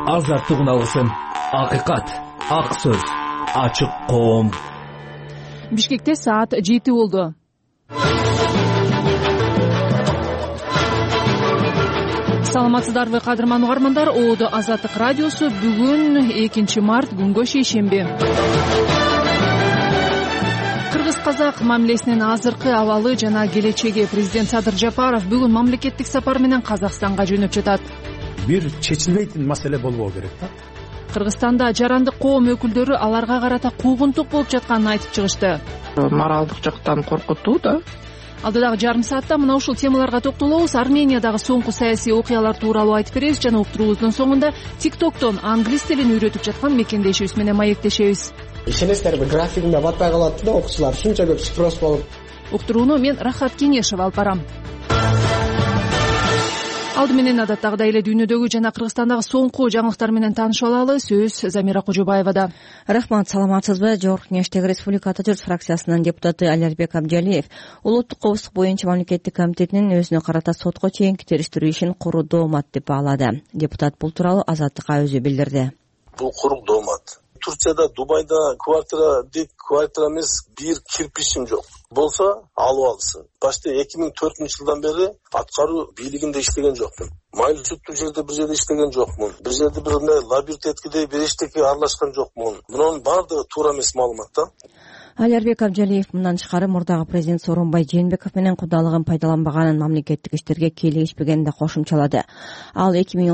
азаттыгын алгысың. Акыйкат, ак сөз, ачык коом. Бишкекте саат 7 болду. Саламатсыздарбы кадырман угармандар, Оодо Азаттык радиосу бүгүн 2 март күнгө шейшемби. Кыргыз-казак мамилесинин азыркы абалы жана келечеги. Президент Садыр Жапаров бүгүн мамлекеттик сапар менен Казакстанга жөнөп жатат. Бир чечилбейтин маселе болбоо керек да. Кыргызстанда жарандык коом өкүлдөрү аларга карата куугунтук болуп жатканын айтып чыгышты. Моралдык жактан коркутуу да. Алдыдагы жарым саатта мына ушул темаларга токтолобуз. Армениядагы соңку саясий окуялар тууралуу айтып беребиз жана уктуруубуздун соңунда TikTok'тон англис тилин үйрөтүп жаткан мекендешибиз менен маектешебиз. Ишенесиздерби, графигимде батпай калат да окуучулар, ушунча көп спрос болуп. Уктурууну мен Рахат Кеңешева алып барам. Алды менен адаттагыдай эле дүйнөдөгү жана Кыргызстандагы соңку жаңылыктар менен таанышып алалы. Сөз Замира Кожобаевада. Рахмат, саламатсызбы? Жогорку Кеңештеги Республикада журт фракциясынын депутаты Алиарбек Абдиалиев улуттук коопсуздук боюнча мамлекеттик комитетинин өзүнө карата сотко чейинки териштирүү ишин куру доомат деп баалады. Депутат бул тууралуу Азаттыкка өзү билдирди. Бул куру доомат. Турцияда, Дубайда квартира эмес, бир кирпичим жок. Болсо алып алсын. Башта 2004 жылдан бери аткаруу бийлигинде иштеген жокмун. Майыл сүттүү жерде бир жерде иштеген жокмун. Бир жерде бир лабиринт эткидей бир эчтеке аралашкан жокмун. Мунун баардыгы туура эмес маалымат да. Алиарбек Абдиалиев мындан тышкары мурдагы президент Сооронбай Жээнбеков менен кудалыгын пайдаланбаганын, мамлекеттик иштерге келишпегенин да кошумчалады. Ал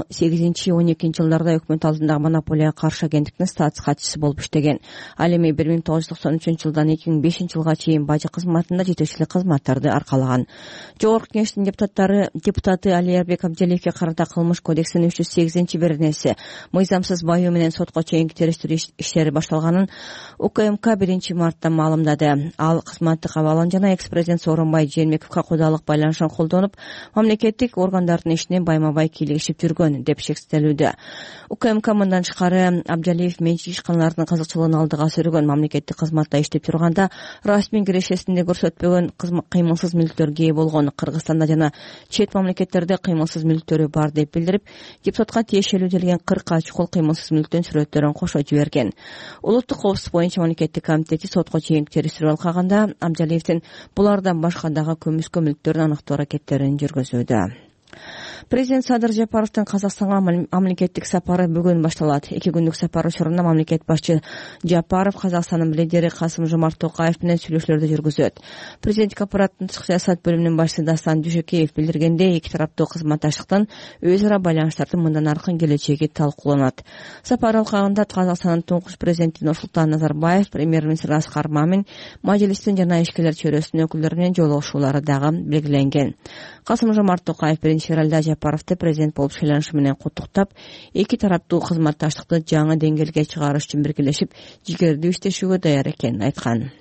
2008-12 жылдарда өкмөт алдындагы монополияга каршы агенттиктин статус катчысы болуп иштеген. Ал эми 1993 жылдан 2005 жылга чейин бажы кызматында жетекчилик кызматтарды аркалаган. Жогорку Кеңештин депутаты Алиарбек Абдиалиевке карата кылмыш кодексинин 308-беренеси мыйзамсыз баюу менен сотко чейинки териштирүү иштери башталганын УКМК 1 мартта маалымдады. Ал кызматтык абалын жана экс-президент Сооронбай Жээнбековго кудалык байланышын колдонуп, мамлекеттик органдардын ишине байма-бай кийлигишип жүргөн деп шектелүүдө. УКМК мындан тышкары Абдиалиев менчик ишканалардын кызыкчылыгын алдыга сүргөн, мамлекеттик кызматта иштеп турганда расмий кирешесинде көрсөтпөгөн кыймылсыз мүлктөргө ээ болгон, Кыргызстанда жана чет мамлекеттерде кыймылсыз мүлктөрү бар деп билдирип, депутатка тиешелүү делген 40 чукул кыймылсыз мүлктүн сүрөттөрүн кошо жиберген. Улуттук коопсуздук боюнча мамлекеттик комитети сотко чейинки териштирүү алкаганда Абдиалиевдин булардан башка дагы көмүскө мүлктөрүн аныктоо аракеттерин жүргүзүүдө. Президент Садыр Жапаровдун Казакстанга мамлекеттик сапары бүгүн башталат. 2 күндүк сапар учурунда мамлекет башчы Жапаров Казакстандын лидери Касым-Жомарт Токаев менен сүйлөшүүлөрдү жүргүзөт. Президенттик аппараттын тышкы саясат бөлүмүнүн башчысы Дастан Дүйшөкеев билдиргендей, эки тараптуу кызматташтыктын өз ара байланыштардын мындан аркы келечеги талкууланат. Сапар алкагында Казакстандын туңгуч президенти Нурсултан Назарбаев, премьер-министр Аскар Мамин, мажлистин жана ишкерлер чөйрөсүнүн өкүлдөрү менен жолугушуулары дагы белгиленген. Касым-Жомарт Токаев 1-февралда Жапаровду президент болуп шайланышы менен куттуктап, эки тараптуу кызматташтыкты жаңы деңгээлге чыгарыш үчүн биргелешип, жигердүү иштешүүгө даяр экенин айткан.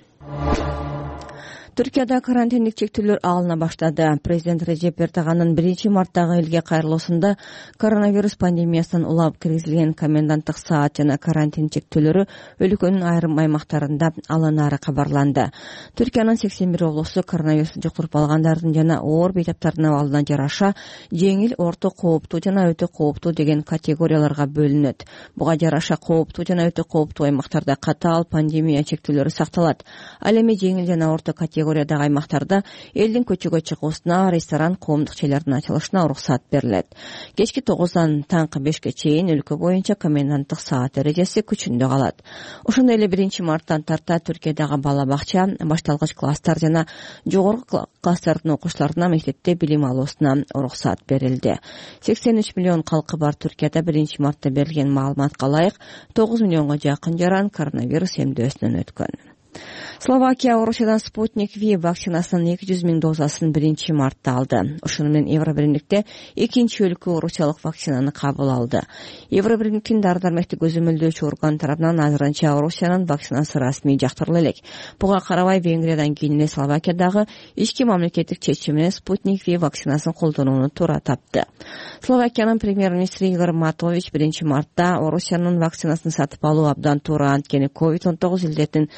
Түркияда карантиндик чектөөлөр алына баштады. Президент Режеп Эрдоганын 1 марттагы элге кайрылуусунда коронавирус пандемиясынан улап киргизилген коменданттык саат жана карантин чектөөлөрү өлкөнүн айрым аймактарында алын ары кабарланды. Түркиянын 81 облусу коронавирусту жуктуруп алгандардын жана оор бейтаптардын абалына жараша жеңил, орто кооптуу жана өтө кооптуу деген категорияларга бөлүнөт. Буга жараша кооптуу жана өтө кооптуу аймактарда катаал пандемия чектөөлөрү сакталат. Ал эми жеңил жана орто категориядагы аймактарда элдин көчөгө чыгуусуна, ресторан, коомдук жайлардын ачылышына уруксат берилет. Кечки 9-дан таңкы 5-ке чейин өлкө боюнча коменданттык саат эрежеси күчүндө калат. Ошондой эле 1 марттан тарта Түркиядагы бала бакча, башталгыч класстар жана жогорку класстардын окуучуларына мектепте билим алуусуна уруксат берилди. 83 миллион калкы бар Түркияда 1 мартта берилген маалыматка ылайык 9 миллионго жакын жаран коронавирус эмдөөсүнөн өткөн. Словакия Орусиядан Спутник V вакцинасынын 200 000 дозасын 1 мартта алды. Ошону менен Евробиримдикте экинчи өлкө орусиялык вакцинаны кабыл алды. Евробиримдиктин дары-дармектик өзөмөлдөөчү орган тарабынан азырынча Орусиянын вакцинасы расмий жактырыла элек. Буга карабай Венгриядан кийин эле Словакиядагы ички мамлекеттик чечим менен Спутник V вакцинасын колдонууну туура тапты. Словакиянын премьер-министри Игор Матович 1 мартта Орусиянын вакцинасын сатып алуу абдан туура, анткени COVID-19 илдетин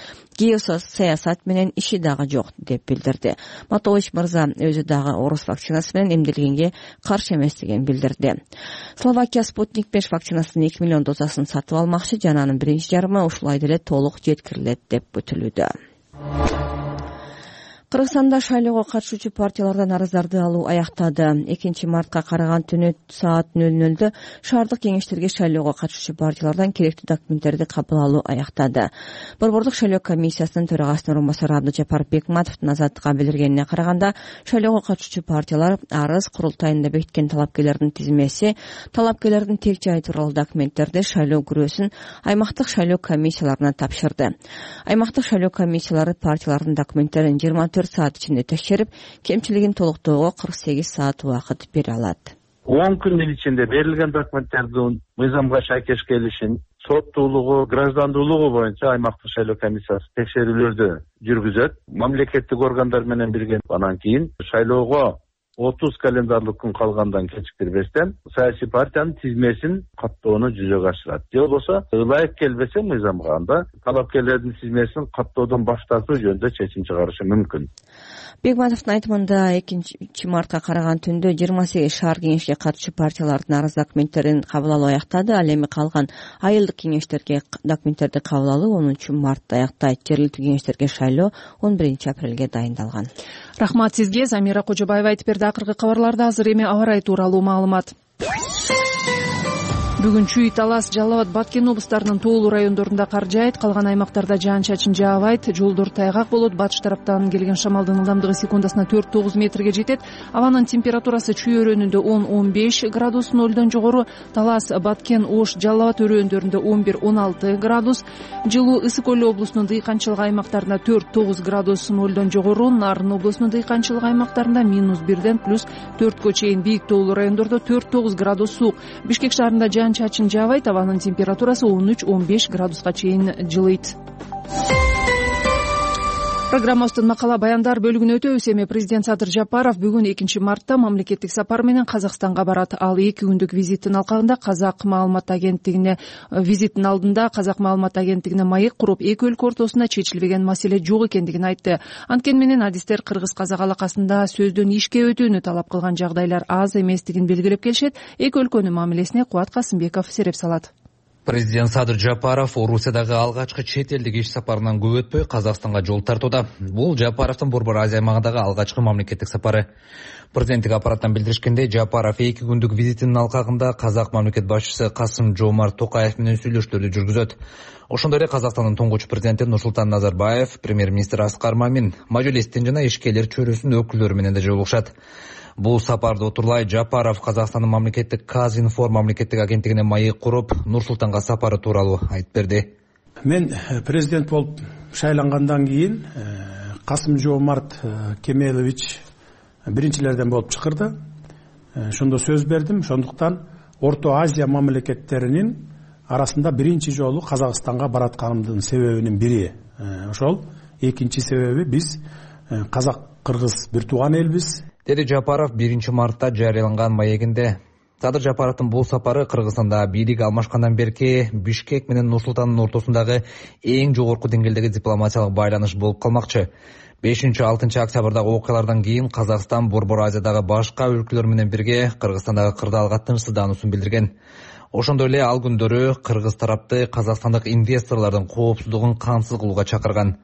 геосаясат менен иши дагы жок деп билдирди. Матович мырза өзү дагы орус вакцинасы менен эмделгенге каршы эместигин билдирди. Словакия Спутник 5 вакцинасынын 2 миллион дозасын сатып алмакчы жана анын биринчи жарымы ушулай деле толук жеткирилет деп күтүлүүдө. Кыргызстанда шайлоого катышуучу партиялардан арыздарды алуу аяктады. 2 мартка караган түнү саат 00:00 шаардык кеңештерге шайлоого катышуучу партиялардан керектүү документтерди кабыл алуу аяктады. Борбордук шайлоо комиссиясынын төрагасынын орун басары Абдыжапар Бекматовдун азаттыкка билдиргенине караганда, шайлоого катышуучу партиялар арыз курултайында бекиткен талапкерлердин тизмеси, талапкерлердин тек жайы тууралуу документтерди шайлоо күрөөсүн аймактык шайлоо комиссияларына тапшырды. Аймактык шайлоо комиссиялары партиялардын документтерин 24 саат ичинде текшерип, кемчилигин толуктоого 48 саат убакыт бере алат. 10 күндүн ичинде берилген документтердин мыйзамга шайкеш келишин, соттуулугу, граждандуулугу боюнча аймактык шайлоо комиссиясы текшерүүлөрдү жүргүзөт. Мамлекеттик органдар менен бирге анан кийин шайлоого 30 календарлык күн калгандан кечиктирбестен саясий партиянын тизмесин каттоону жүзөгө ашырат. Же болбосо ылайык келбесе мыйзамга, анда талапкерлердин тизмесин каттоодон баш тартуу жөнүндө чечим чыгарышы мүмкүн. Бекматовдун айтымында 2 мартка караган түндө 28 шаар кеңешке катышуучу партиялардын арыз документтерин кабыл алуу аяктады. Ал эми калган айылдык кеңештерге документтерди кабыл алуу 10 мартта аяктайт. Жергиликтүү кеңештерге шайлоо 11 апрелге дайындалган. Рахмат сизге, Замира Кожобаева айтып берди. Акыркы кабарларда азыр эми аба ырайы тууралуу маалымат. Бүгүн Чүй, Талас, Жалал Абад, Баткен облустарынын тоолуу райондорунда кар жаайт, калган аймактарда жаан-чачын жаабайт, жолдор тайгак болот. Батыш тараптан келген шамалдын ылдамдыгы секундасына 4-9 метрге жетет. Абанын температурасы Чүй өрөөнүндө 10-15 градус нолдон жогору, Талас, Баткен, Ош, Жалал Абад өрөөндөрүндө 11-16 градус, жылуу Ысык Көл облусунун дыйканчылык аймактарында 4-9 градус нолдон жогору, Нарын облусунун дыйканчылык аймактарында -1ден +4 чейин, бийик тоолуу райондордо 4-9 градус суук. Бишкек шаарында жаан-чачын жаабайт, абанын температурасы 13-15 градуска чейин жылыйт. Программабыздын макала баяндар бөлүгүнө өтөбүз. Эми президент Садыр Жапаров бүгүн 2 мартта мамлекеттик сапар менен Казакстанга барат. Ал 2 күндүк визиттин алкагында Казак маалымат агенттигине маек куруп, эки өлкө ортосунда чечилбеген маселе жок экендигин айтты. Анткени менен адистер кыргыз-казак алакасында сөздөн ишке өтүүнү талап кылган жагдайлар аз эместигин белгилеп келишет. Эки өлкөнүн мамилесине Кубат Касымбеков сереп салат. Президент Садыр Жапаров Орусиядагы алгачкы чет элдик иш сапарынан көп өтпөй Казакстанга жол тартууда. Бул Жапаровдун Борбор Азия аймагындагы алгачкы мамлекеттик сапары. Президенттик аппараттан билдиришкендей, Жапаров 2 күндүк визитинин алкагында казак мамлекет башчысы Касым-Жомарт Токаев менен сүйлөшүүлөрдү жүргүзөт. Ошондой эле Казакстандын туңгуч президенти Нурсултан Назарбаев, премьер-министр Аскар Мамин, мажлистин жана ишкерлер чөйрөсүнүн өкүлдөрү менен да жолугушат. Бул сапарды отурлай Жапаров Казакстандын мамлекеттик Казинформ мамлекеттик агенттигине маек куруп, Нур-Султанга сапары тууралуу айтып берди. Мен президент болуп шайлангандан кийин Касым-Жомарт Кемелович биринчилерден болуп чыкырды. Ошондо сөз бердим. Ошондуктан Орто Азия мамлекеттеринин арасында биринчи жолу Казакстанга баратканымдын себебинин бири ошол. Экинчи себеби биз казак-кыргыз бир тууган элбиз, деди Жапаров 1 мартта жарыяланган маегинде. Садыр Жапаровдун бул сапары Кыргызстанда бийлик алмашкандан берки Бишкек менен Нур-Султандын ортосундагы эң жогорку деңгээлдеги дипломатиялык байланыш болуп калмакчы. 5-6 октябрдагы окуялардан кийин Казакстан Борбор Азиядагы башка өлкөлөр менен бирге Кыргызстандагы кырдаалга тынчсыздаануусун билдирген. Ошондой эле ал күндөрү кыргыз тарапты казакстандык инвесторлордун коопсуздугун камсыз кылууга чакырган.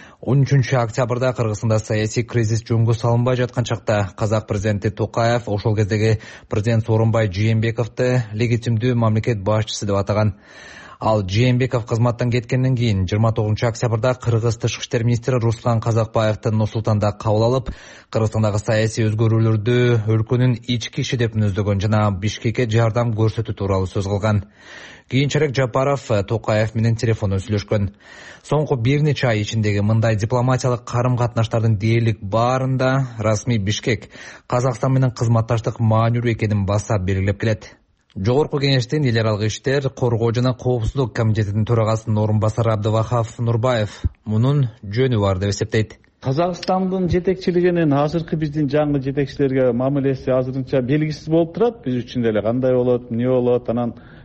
13 октябрда Кыргызстанда саясий кризис жөнгө салынбай жаткан чакта казак президенти Токаев ошол кездеги президент Сооронбай Жээнбековду легитимдүү мамлекет башчысы деп атаган. Ал Жээнбеков кызматтан кеткенден кийин 29 октябрда Кыргыз тышкы иштер министри Руслан Казакбаевди Нур-Султанда кабыл алып, Кыргызстандагы саясий өзгөрүүлөрдү өлкөнүн ички иши деп мүнөздөгөн жана Бишкекке жардам көрсөтүү тууралуу сөз кылган. Кийинчерээк Жапаров Токаев менен телефондон сүйлөшкөн. Соңку бир нече ай ичиндеги мындай дипломатиялык карым-катнаштардын дээрлик баарында расмий Бишкек Казакстан менен кызматташтык маанилүү экенин баса белгилеп келет. Жогорку кеңештин эл аралык иштер, коргоо жана коопсуздук комитетинин төрагасынын орун басары Абдывахап Нурбаев мунун жөнү бар деп эсептейт. Казакстандын жетекчилигинин азыркы биздин жаңы жетекчилерге мамилеси азырынча белгисиз болуп турат. Биз үчүн деле кандай болот, эмне болот, анан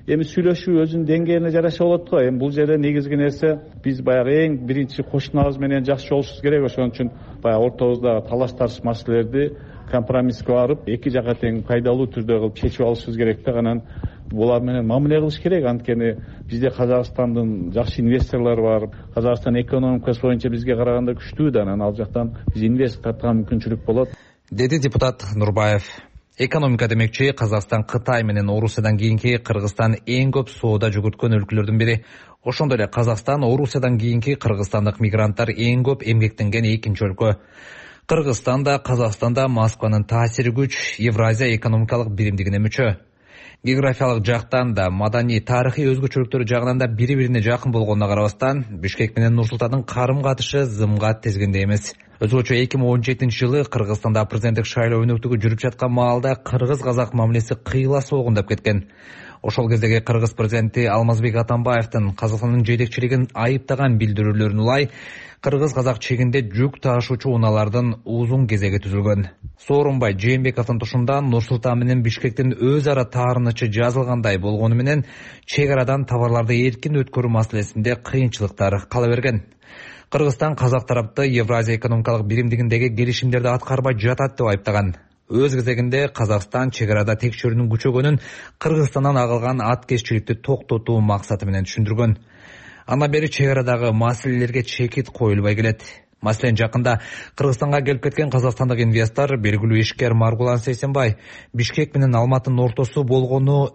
эми сүйлөшүү өзүнүн деңгээлине жараша болот го. Эми бул жерде негизги нерсе биз баягы эң биринчи кошунабыз менен жакшы жолугушубуз керек. Ошон үчүн баягы ортобуздагы талаш тартыш маселелерди компромисске барып, эки жака тең пайдалуу түрдө кылып чечип алышыбыз керек да. Анан булар менен мамиле кылыш керек. Анткени бизде Казакстандын жакшы инвесторлору бар. Казакстан экономикасы боюнча бизге караганда күчтүү да. Анан ал жактан биз инвестор тарткан мүмкүнчүлүк болот, деди депутат Нурбаев. Экономика демекчи Казакстан Кытай менен Орусиядан кийинки Кыргызстан эң көп соода жүгүрткөн өлкөлөрдүн бири. Ошондой эле Казакстан Орусиядан кийинки кыргызстандык мигранттар эң көп эмгектенген экинчи өлкө. Кыргызстан да Казакстан да Москванын таасири күч Евразия экономикалык биримдигине мүчө. Географиялык жактан да, маданий, тарыхый өзгөчөлүктөрү жагынан да бири-бирине жакын болгонуна карабастан, Бишкек менен Нур-Султандын карым-катышы зымга тезгенде эмес. Өзгөчө 2017-жылы Кыргызстанда президенттик шайлоо өнөктүгү жүрүп жаткан маалда кыргыз-казак мамилеси кыйла соогундап кеткен. Ошол кездеги кыргыз президенти Алмазбек Атамбаевдин Казакстандын жетекчилигин айыптаган билдирүүлөрүн улай, кыргыз-казак чегинде жүк таашуучу унаалардын узун кезеги түзүлгөн. Сооронбай Жээнбековдун тушундан Нур-Султан менен Бишкектин өз ара таарынычы жазылгандай болгону менен чек арадан товарларды эркин өткөрүү маселесинде кыйынчылыктар кала берген. Кыргызстан казак тарапты Евразия экономикалык биримдигиндеги келишимдерди аткарбай жатат деп айыптаган. Өз кезегинде Казакстан чек арада текшерүүнүн күчөгөнүн Кыргызстандан агылган аткезчиликти токтотуу максаты менен түшүндүргөн. Андан бери чек арадагы маселелерге чекит коюлбай келет. Маселен, жакында Кыргызстанга келип кеткен казакстандык инвестор белгилүү ишкер Маргулан Сейсенбай Бишкек менен Алматынын ортосу болгону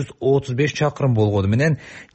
235 чакырым болгону менен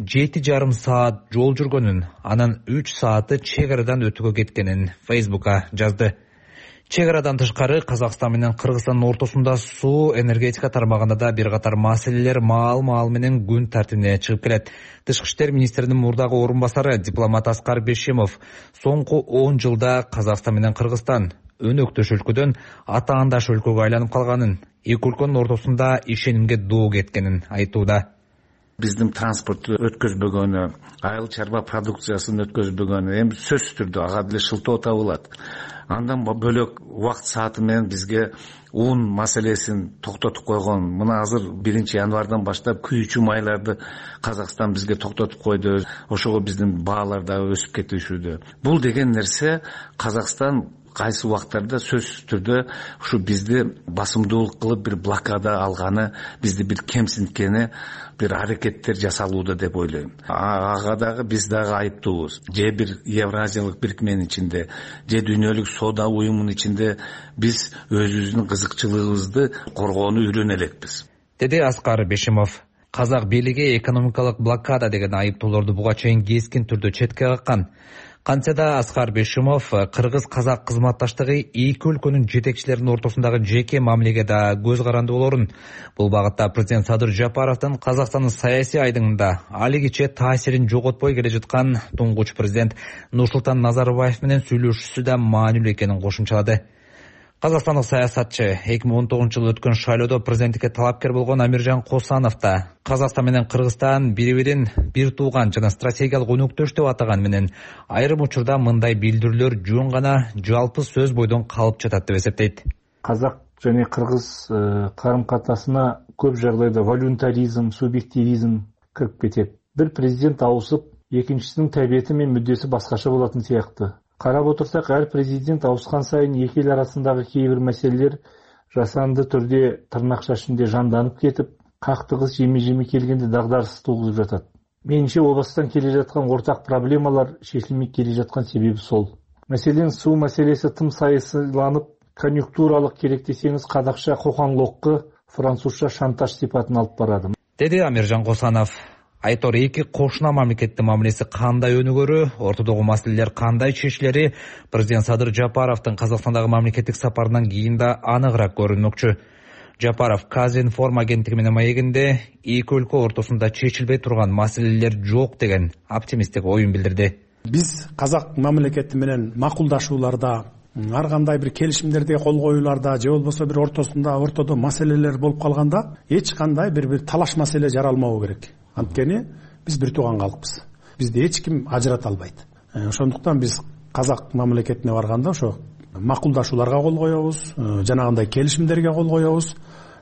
7,5 саат жол жүргөнүн, анан 3 сааты чек арадан өтүүгө кеткенин Facebook'a жазды. Чек арадан тышкары Казакстан менен Кыргызстандын ортосунда суу, энергетика тармагында да бир катар маселелер маал менен күн тартибине чыгып келет. Тышкы иштер министринин мурдагы орун басары дипломат Аскар Бешимов соңку 10 жылда Казакстан менен Кыргызстан өнөктөш өлкөдөн атаандаш өлкөгө айланып калганын, эки өлкөнүн ортосунда ишенимге доо кеткенин айтууда. Биздин транспортту өткөзбөгөнү, айыл чарба продукциясын өткөзбөгөнү эми сөзсүз түрдө ага деле шылтоо табылат. Андан бөлөк убакыт сааты менен бизге ун маселесин токтотуп койгон. Мына азыр 1-январдан баштап күйүүчү майларды Казакстан бизге токтотуп койду. Ошого биздин баалар да өсүп кетишүүдө. Бул деген нерсе Казакстан кайсы убактарда сөзсүз түрдө ушу бизди басымдуулук кылып бир блокада алганы, бизди бир кемсинткени, бир аракеттер жасалууда деп ойлойм. Ага дагы биз дагы айыптуубуз. Же бир Евразиялык бирикменин ичинде, же дүйнөлүк соода уюмунун ичинде биз өзүбүздүн кызыкчылыгыбызды коргоону үйрөнө элекпиз, деди Аскар Бешимов. Казак бийлиги экономикалык блокада деген айыптоолорду буга чейин кескин түрдө четке каккан. Кантсе да Аскар Бешимов кыргыз-казак кызматташтыгы эки өлкөнүн жетекчилеринин ортосундагы жеке мамилеге да көз каранды болорун. Бул багытта президент Садыр Жапаровдун Казакстандын саясий айдыңында алигиче таасирин жоготпой келе жаткан туңгуч президент Нурсултан Назарбаев менен сүйлөшүүсү да маанилүү экенин кошумчалады. Казакстандык саясатчы 2019-жылы өткөн шайлоодо президенттикке талапкер болгон Амиржан Косанов да Казакстан менен Кыргызстан бири-бирин бир тууган жана стратегиялык өнөктөш деп атаган менен айрым учурда мындай билдирүүлөр жөн гана жалпы сөз бойдон калып жатат деп эсептейт. Казак жана кыргыз карым-катынасына көп жагдайда волюнтаризм, субъективизм кирип кетет. Бир президент ауысып, экинчисинин табиети менен мүддеси башкача болотун сыяктуу. Карап отурсак, ар президент ауыскан сайын эки эл арасындагы кээ бир маселелер жасанды түрдө тырнакча ичинде жанданып кетип, кактыгыс жеми келгенде дагдарыс тугузуп жатат. Менимче обастан келе жаткан ортак проблемалар чечилмей келе жаткан себеби сол. Маселен, суу маселеси тым сайысыланып, конъюнктуралык керек десеңиз казакча кокаңлокко, французча шантаж сипатын алып барады, деди Амиржан Косанов. Айтор эки кошуна мамлекеттин мамилеси кандай өнүгөрү, ортодогу маселелер кандай чечилери президент Садыр Жапаровдун Казакстандагы мамлекеттик сапарынан кийин да аныгыраак көрүнмөкчү. Жапаров Казинформ агенттиги менен маегинде эки өлкө ортосунда чечилбей турган маселелер жок деген оптимисттик оюн билдирди. Биз казак мамлекети менен макулдашууларда, ар кандай бир келишимдерде кол коюуларда, же болбосо бир ортодо маселелер болуп калганда эч кандай бир талаш маселе жаралмабы керек. Анткени биз бир тууган калкпыз. Бизди эч ким ажырата албайт. Ошондуктан биз казак мамлекетине барганда ошо макулдашууларга кол коебуз, жанагындай келишимдерге кол коебуз.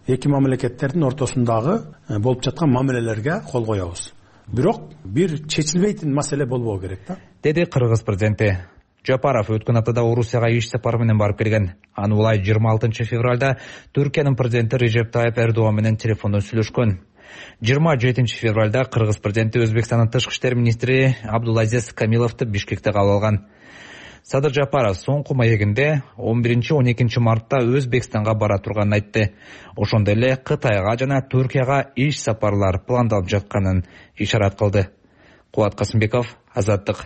эки мамлекеттердин ортосундагы болуп жаткан мамилелерге кол коебуз. Бирок бир чечилбейтин маселе болбоо керек да, деди Кыргыз президенти. Жапаров өткөн аптада Орусияга иш сапары менен барып келген. Аны улай 26 февралда Түркиянын президенти Режеп Тайып Эрдоган менен телефондон сүйлөшкөн. 27 февралда Кыргыз президенти Өзбекстандын тышкы иштер министри Абдулазиз Камиловду Бишкекте кабыл алган. Садыр Жапаров соңку маегинде 11-12 мартта Өзбекстанга бара турганын айтты. Ошондой эле Кытайга жана Түркияга иш сапарлар пландалып жатканын ишарат кылды. Кубат Касымбеков, Азаттык.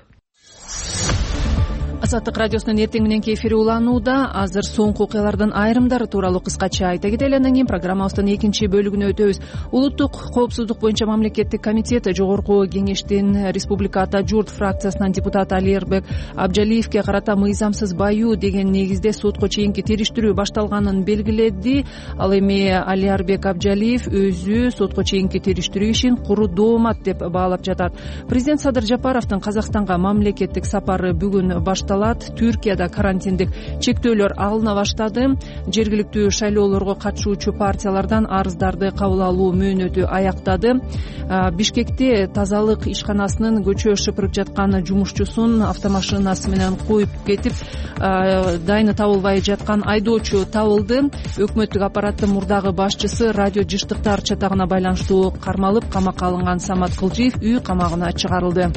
Азаттык радиосунун эртең мененки эфири уланууда. Азыр соңку окуялардын айрымдары тууралуу кыскача айта кетели. Андан кийин программабыздын экинчи бөлүгүнө өтөбүз. Улуттук коопсуздук боюнча мамлекеттик комитет жогорку кеңештин Республика Ата Журт фракциясынан депутат Алиербек Абджалиевке карата мыйзамсыз баюу деген негизде сотко чейинки териштирүү башталганын белгиледи. Ал эми Алиербек Абджалиев өзү сотко чейинки териштирүү ишин куру доомат деп баалап жатат. Президент Садыр Жапаровдун Казакстанга мамлекеттик сапары бүгүн башталат. Түркияда карантиндик чектөөлөр алына баштады. Жергиликтүү шайлоолорго катышуучу партиялардан арыздарды кабыл алуу мөөнөтү аяктады. Бишкекте тазалык ишканасынын көчө шыпырып жаткан жумушчусун автомашинасы менен коюп кетип, дайыны табылбай жаткан айдоочу табылды. Өкмөттүк аппараттын мурдагы башчысы радио жыштыктар чатагына байланыштуу кармалып, камакка алынган Самат Кылжиев үй камагына чыгарылды.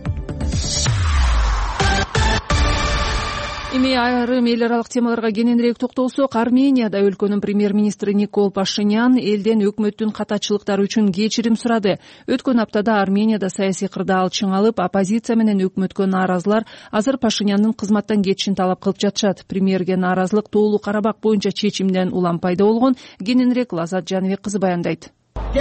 Эми айрым эл аралык темаларга кененирээк токтолсок, Арменияда өлкөнүн премьер-министри Никол Пашинян элден өкмөттүн катачылыктары үчүн кечирим сурады. Өткөн аптада Арменияда саясий кырдаал чыңалып, оппозиция менен өкмөткө нааразылар азыр Пашинянын кызматтан кетишин талап кылып жатышат. Премьерге нааразылык Тоолуу Карабак боюнча чечимден улам пайда болгон. Кененирээк Лазат Жаныбек кызы баяндайт.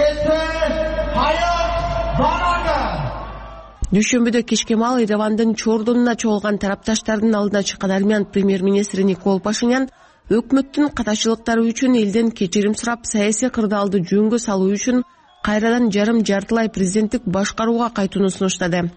Дүйшөмбүдө кечке маал Еревандын чордунуна чогулган тарапташтардын алдына чыккан армян премьер-министри Никол Пашинян өкмөттүн катачылыктары үчүн элден кечирим сурап, саясий кырдаалды жөнгө салуу үчүн кайрадан жартылай президенттик башкарууга кайтууну сунуштады.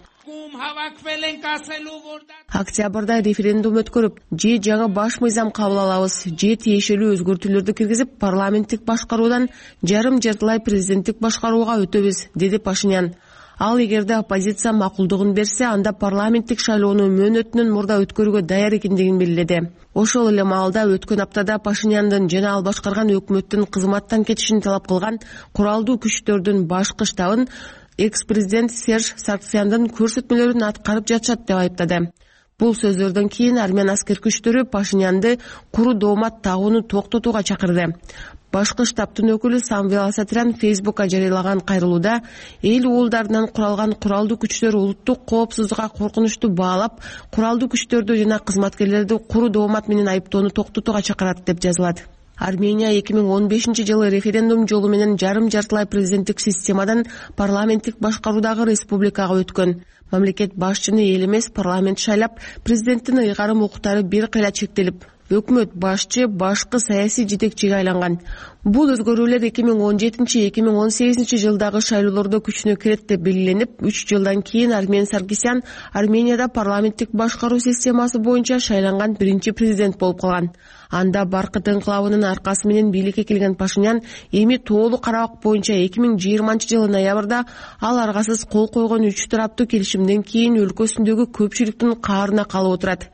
Октябрда референдум өткөрүп, же жаңы баш мыйзам кабыл алабыз, же тиешелүү өзгөртүүлөрдү киргизип, парламенттик башкаруудан жартылай президенттик башкарууга өтөбүз, деди Пашинян. Ал эгерде оппозиция макулдугун берсе, анда парламенттик шайлоону мөөнөтүнөн мурда өткөрүүгө даяр экендигин белгиледи. Ошол эле маалда өткөн аптада Пашиняндын жана ал башкарган өкмөттүн кызматтан кетишин талап кылган куралдуу күчтөрдүн башкы штабын экс-президент Серж Сарксяндын көрсөтмөлөрүн аткарып жатышат деп айыптады. Бул сөздөрдөн кийин армян аскер күчтөрү Пашинянды куру доомат тагууну токтотууга чакырды. Башкы штабтын өкүлү Самвел Асатрян Фейсбукка жарыялаган кайрылууда эл уулдарынан куралган куралдуу күчтөр улуттук коопсуздукка коркунучту баалап, куралдуу күчтөрдү жана кызматкерлерди куру доомат менен айыптоону токтотууга чакырат деп жазылат. Армения 2015-жылы референдум жолу менен жартылай президенттик системадан парламенттик башкаруудагы республикага өткөн. Мамлекет башчыны эл эмес, парламент шайлап, президенттин ыйгарым укуктары бир кыйла чектелип, өкмөт башчы башкы саясий жетекчиге айланган. Бул өзгөрүүлөр 2017-2018 жылдагы шайлоолордо күчүнө кирет деп белгиленип, 3 жылдан кийин Армен Саркисян Арменияда парламенттик башкаруу системасы боюнча шайланган биринчи президент болуп калган. Анда Баркыт инкылабынын аркасы менен бийликке келген Пашинян эми Тоолуу Карабак боюнча 2020-жылы ноябрда ал аргасыз кол койгон 3 тараптуу келишимден кийин өлкөсүндөгү көпчүлүктүн каарына калып отурат.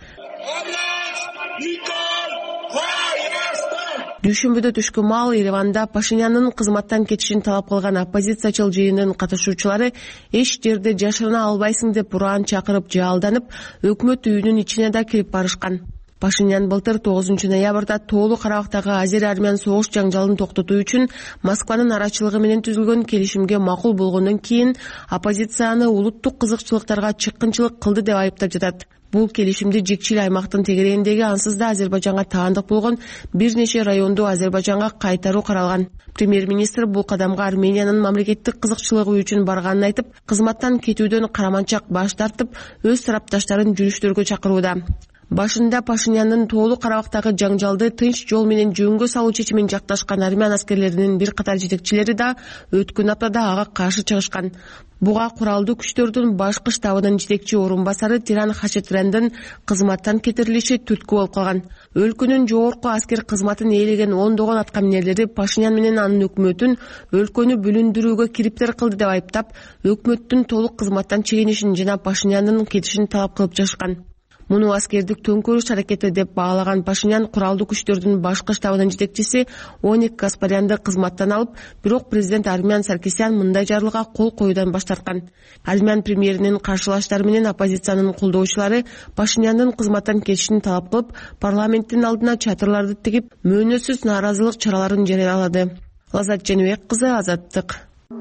Дүйшөмбүдө түшкү маал Ереванда Пашинянын кызматтан кетишин талап кылган оппозициячыл жыйындын катышуучулары эч жерде жашырына албайсың деп ураан чакырып жаалданып, өкмөт үйүнүн ичине да кирип барышкан. Пашинян былтыр 9 ноябрда Тоолуу Карабактагы азер-армян согуш жаңжалын токтотуу үчүн Москванын арачылыгы менен түзүлгөн келишимге макул болгондон кийин оппозицияны улуттук кызыкчылыктарга чыккынчылык кылды деп айыптап жатат. Бул келишимди жекчил аймактын тегерегиндеги ансыз да Азербайжанга таандык болгон бир нече районду Азербайжанга кайтаруу каралган. Премьер-министр бул кадамга Армениянын мамлекеттик кызыкчылыгы үчүн барганын айтып, кызматтан кетүүдөн караманчак баш тартып, өз тарапташтарын жүрүштөргө чакырууда. Башында Пашинянын Тоолуу Карабактагы жаңжалды тынч жол менен жөнгө салуу чечимин жакташкан армян аскерлеринин бир катар жетекчилери да өткөн аптада ага каршы чыгышкан. Буга куралдуу күчтөрдүн башкы штабынын жетекчи орун басары Тиран Хачатряндын кызматтан кетирилиши түрткү болуп калган. Өлкөнүн жогорку аскер кызматын ээлеген ондогон аткаминерлери Пашинян менен анын өкмөтүн өлкөнү бүлүндүрүүгө кириптер кылды деп айыптап, өкмөттүн толук кызматтан чегинишин жана Пашиняндын кетишин талап кылып жатышкан. Муну аскердик төңкөрүш аракети деп баалаган Пашинян куралдуу күчтөрдүн башкы штабынын жетекчиси Оник Гаспарянды кызматтан алып, бирок президент Армян Саркисян мындай жарлыга кол коюудан баш тарткан. Армян премьеринин каршылаштары менен оппозициянын колдоочулары Пашиняндын кызматтан кетишин талап кылып, парламенттин алдына чатырларды тигип, мөөнөтсүз нааразылык чараларын жарыялады. Лазат Женебек кызы, Азаттык.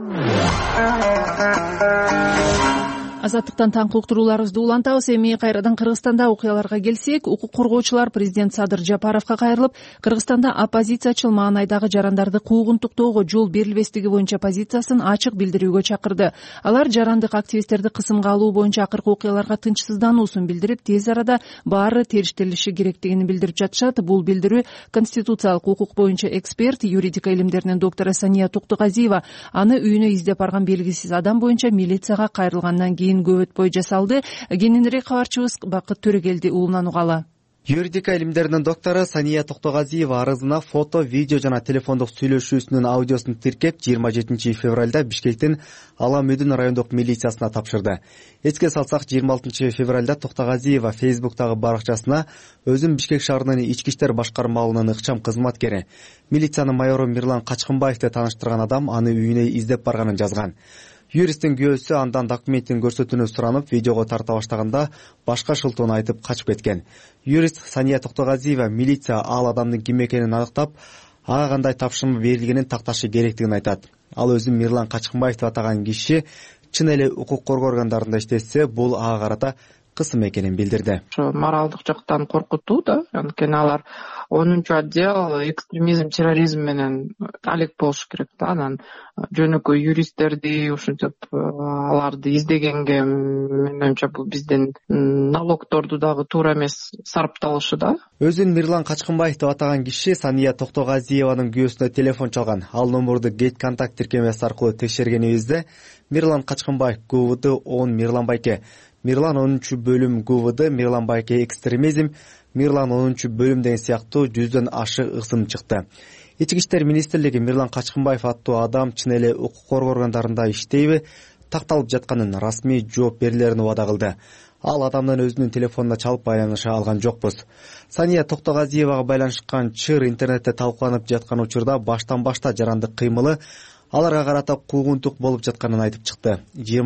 Азаттыктан таңкы уктурууларыбызды улантабыз. Эми кайрадан Кыргызстанда окуяларга келсек, укук коргоочулар президент Садыр Жапаровго кайрылып, Кыргызстанда оппозициячыл маанайдагы жарандарды куугунтуктоого жол берилбестиги боюнча позициясын ачык билдирүүгө чакырды. Алар жарандык активисттерди кысымга алуу боюнча акыркы окуяларга тынчсыздануусун билдирип, тез арада баары териштирилиши керектигин билдирип жатышат. Бул билдирүү конституциялык укук боюнча эксперт, юридика илимдеринин доктору Сания Токтогазиева аны үйүнө издеп барган белгисиз адам боюнча милицияга кайрылгандан кийин көп өтпөй жасалды. Кененирээк кабарчыбыз Бакыт Төрөгелди уулунан угалы. Юридика илимдеринин доктору Сания Токтогазиева арызына фото, видео жана телефондук сүйлөшүүсүнүн аудиосун тиркеп 27 февралда Бишкектин Аламүдүн райондук милициясына тапшырды. Эске салсак, 26 февралда Токтогазиева Фейсбуктагы баракчасына өзүн Бишкек шаарынын ички иштер башкармалыгынын ыкчам кызматкери, милициянын майору Мирлан Качкынбаевди тааныштырган адам аны үйүнө издеп барганын жазган. Юристтин күйөөсү андан документин көрсөтүүнү суранып, видеого тарта баштаганда башка шылтоону айтып качып кеткен. Юрист Сания Токтогазиева милиция ал адамдын ким экенин аныктап, ага кандай тапшырма берилгенин такташы керектигин айтат. Ал өзүн Мирлан Качкынбаев деп атаган киши чын эле укук коргоо органдарында иштесе, бул ага карата кысым экенин билдирди. Моралдык жактан коркутуу да, анткени алар 10 отдел экстремизм, терроризм менен алек болуш керек да. Анан жөнөкөй юристтерди ушинтип аларды издегенге менимче бул биздин налогторду дагы туура эмес сарапталышы да. Өзүн Мирлан Качкынбаев деп атаган киши Сания Токтогазиеванын күйөөсүнө телефон чалган. Ал номерду Get контакт тиркемеси аркылуу текшергенибизде Мирлан Качкынбаев ГУВД 10 Мирлан Байке, Мирлан 10 бөлүм ГУВД Мирлан Байке экстремизм, Мирлан 10 бөлүм деген сыяктуу 100дөн ашык ысым чыкты. Ички иштер министрлиги Мирлан Качкынбаев аттуу адам чын эле укук коргоо органдарында иштейби, такталып жатканын расмий жооп берилерин убада кылды. Ал адамдын өзүнүн телефонуна чалып байланыша алган жокпуз. Сания Токтогазиевага байланышкан чыр интернетте талкууланып жаткан учурда баштан башта жарандык кыймылы аларга карата куугунтук болуп жатканын айтып чыкты.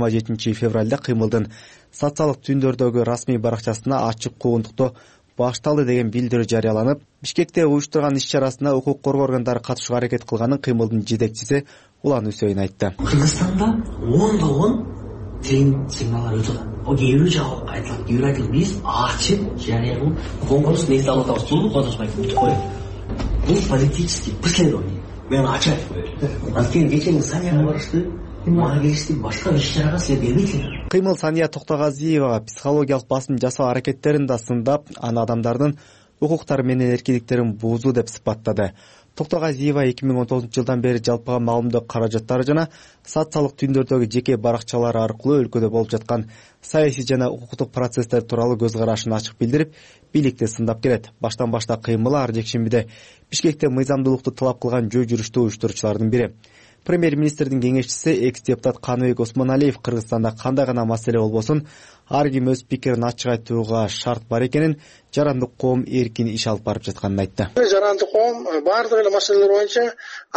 27 февралда кыймылдын социалдык түндөрдөгү расмий баракчасына ачык куугунтуктоо башталды деген билдирүү жарыяланып, Бишкекте уюштурган иш-чарасына укук коргоо органдары катышууга аракет кылганын кыймылдын жетекчиси Улан Үсөйүн айтты. Кыргызстанда ондогон тегин сигналдар өтөт. О кээ бирөө жагы айтылат, кээ бирөө айтылат, биз ачык жарыя кылып конкурс негизде алып атабыз, сулуу кодошмайт бүтүп коюп. Бул политический преследование. Мен ачык айтып коеюн. Анткени кечээ Санияга барышты, мага келишти, башка иш-чарага силер келбейсиңер. Кыймыл Сания Токтогазиевага психологиялык басым жасоо аракеттерин да сындап, аны адамдардын укуктары менен эркиндиктерин буузуу деп сыпаттады. Токтогазиева 2019 жылдан бери жалпыга маалымдоо каражаттары жана социалдык түндөрдөгү жеке баракчалары аркылуу өлкөдө болуп жаткан саясий жана укуктук процесстер тууралуу көз карашын ачык билдирип, бийликти сындап келет. Баштан башта кыймылы ар жекшембиде Бишкекте мыйзамдуулукту талап кылган жөө жүрүштү уюштуруучулардын бири. Премьер-министрдин кеңешчиси экс-депутат Каныбек Осмоналиев Кыргызстанда кандай гана маселе болбосун, ар ким өз пикирин ачык айтууга шарт бар экенин, жарандык коом эркин иш алып барып жатканын айтты. Жарандык коом баардык эле маселелер боюнча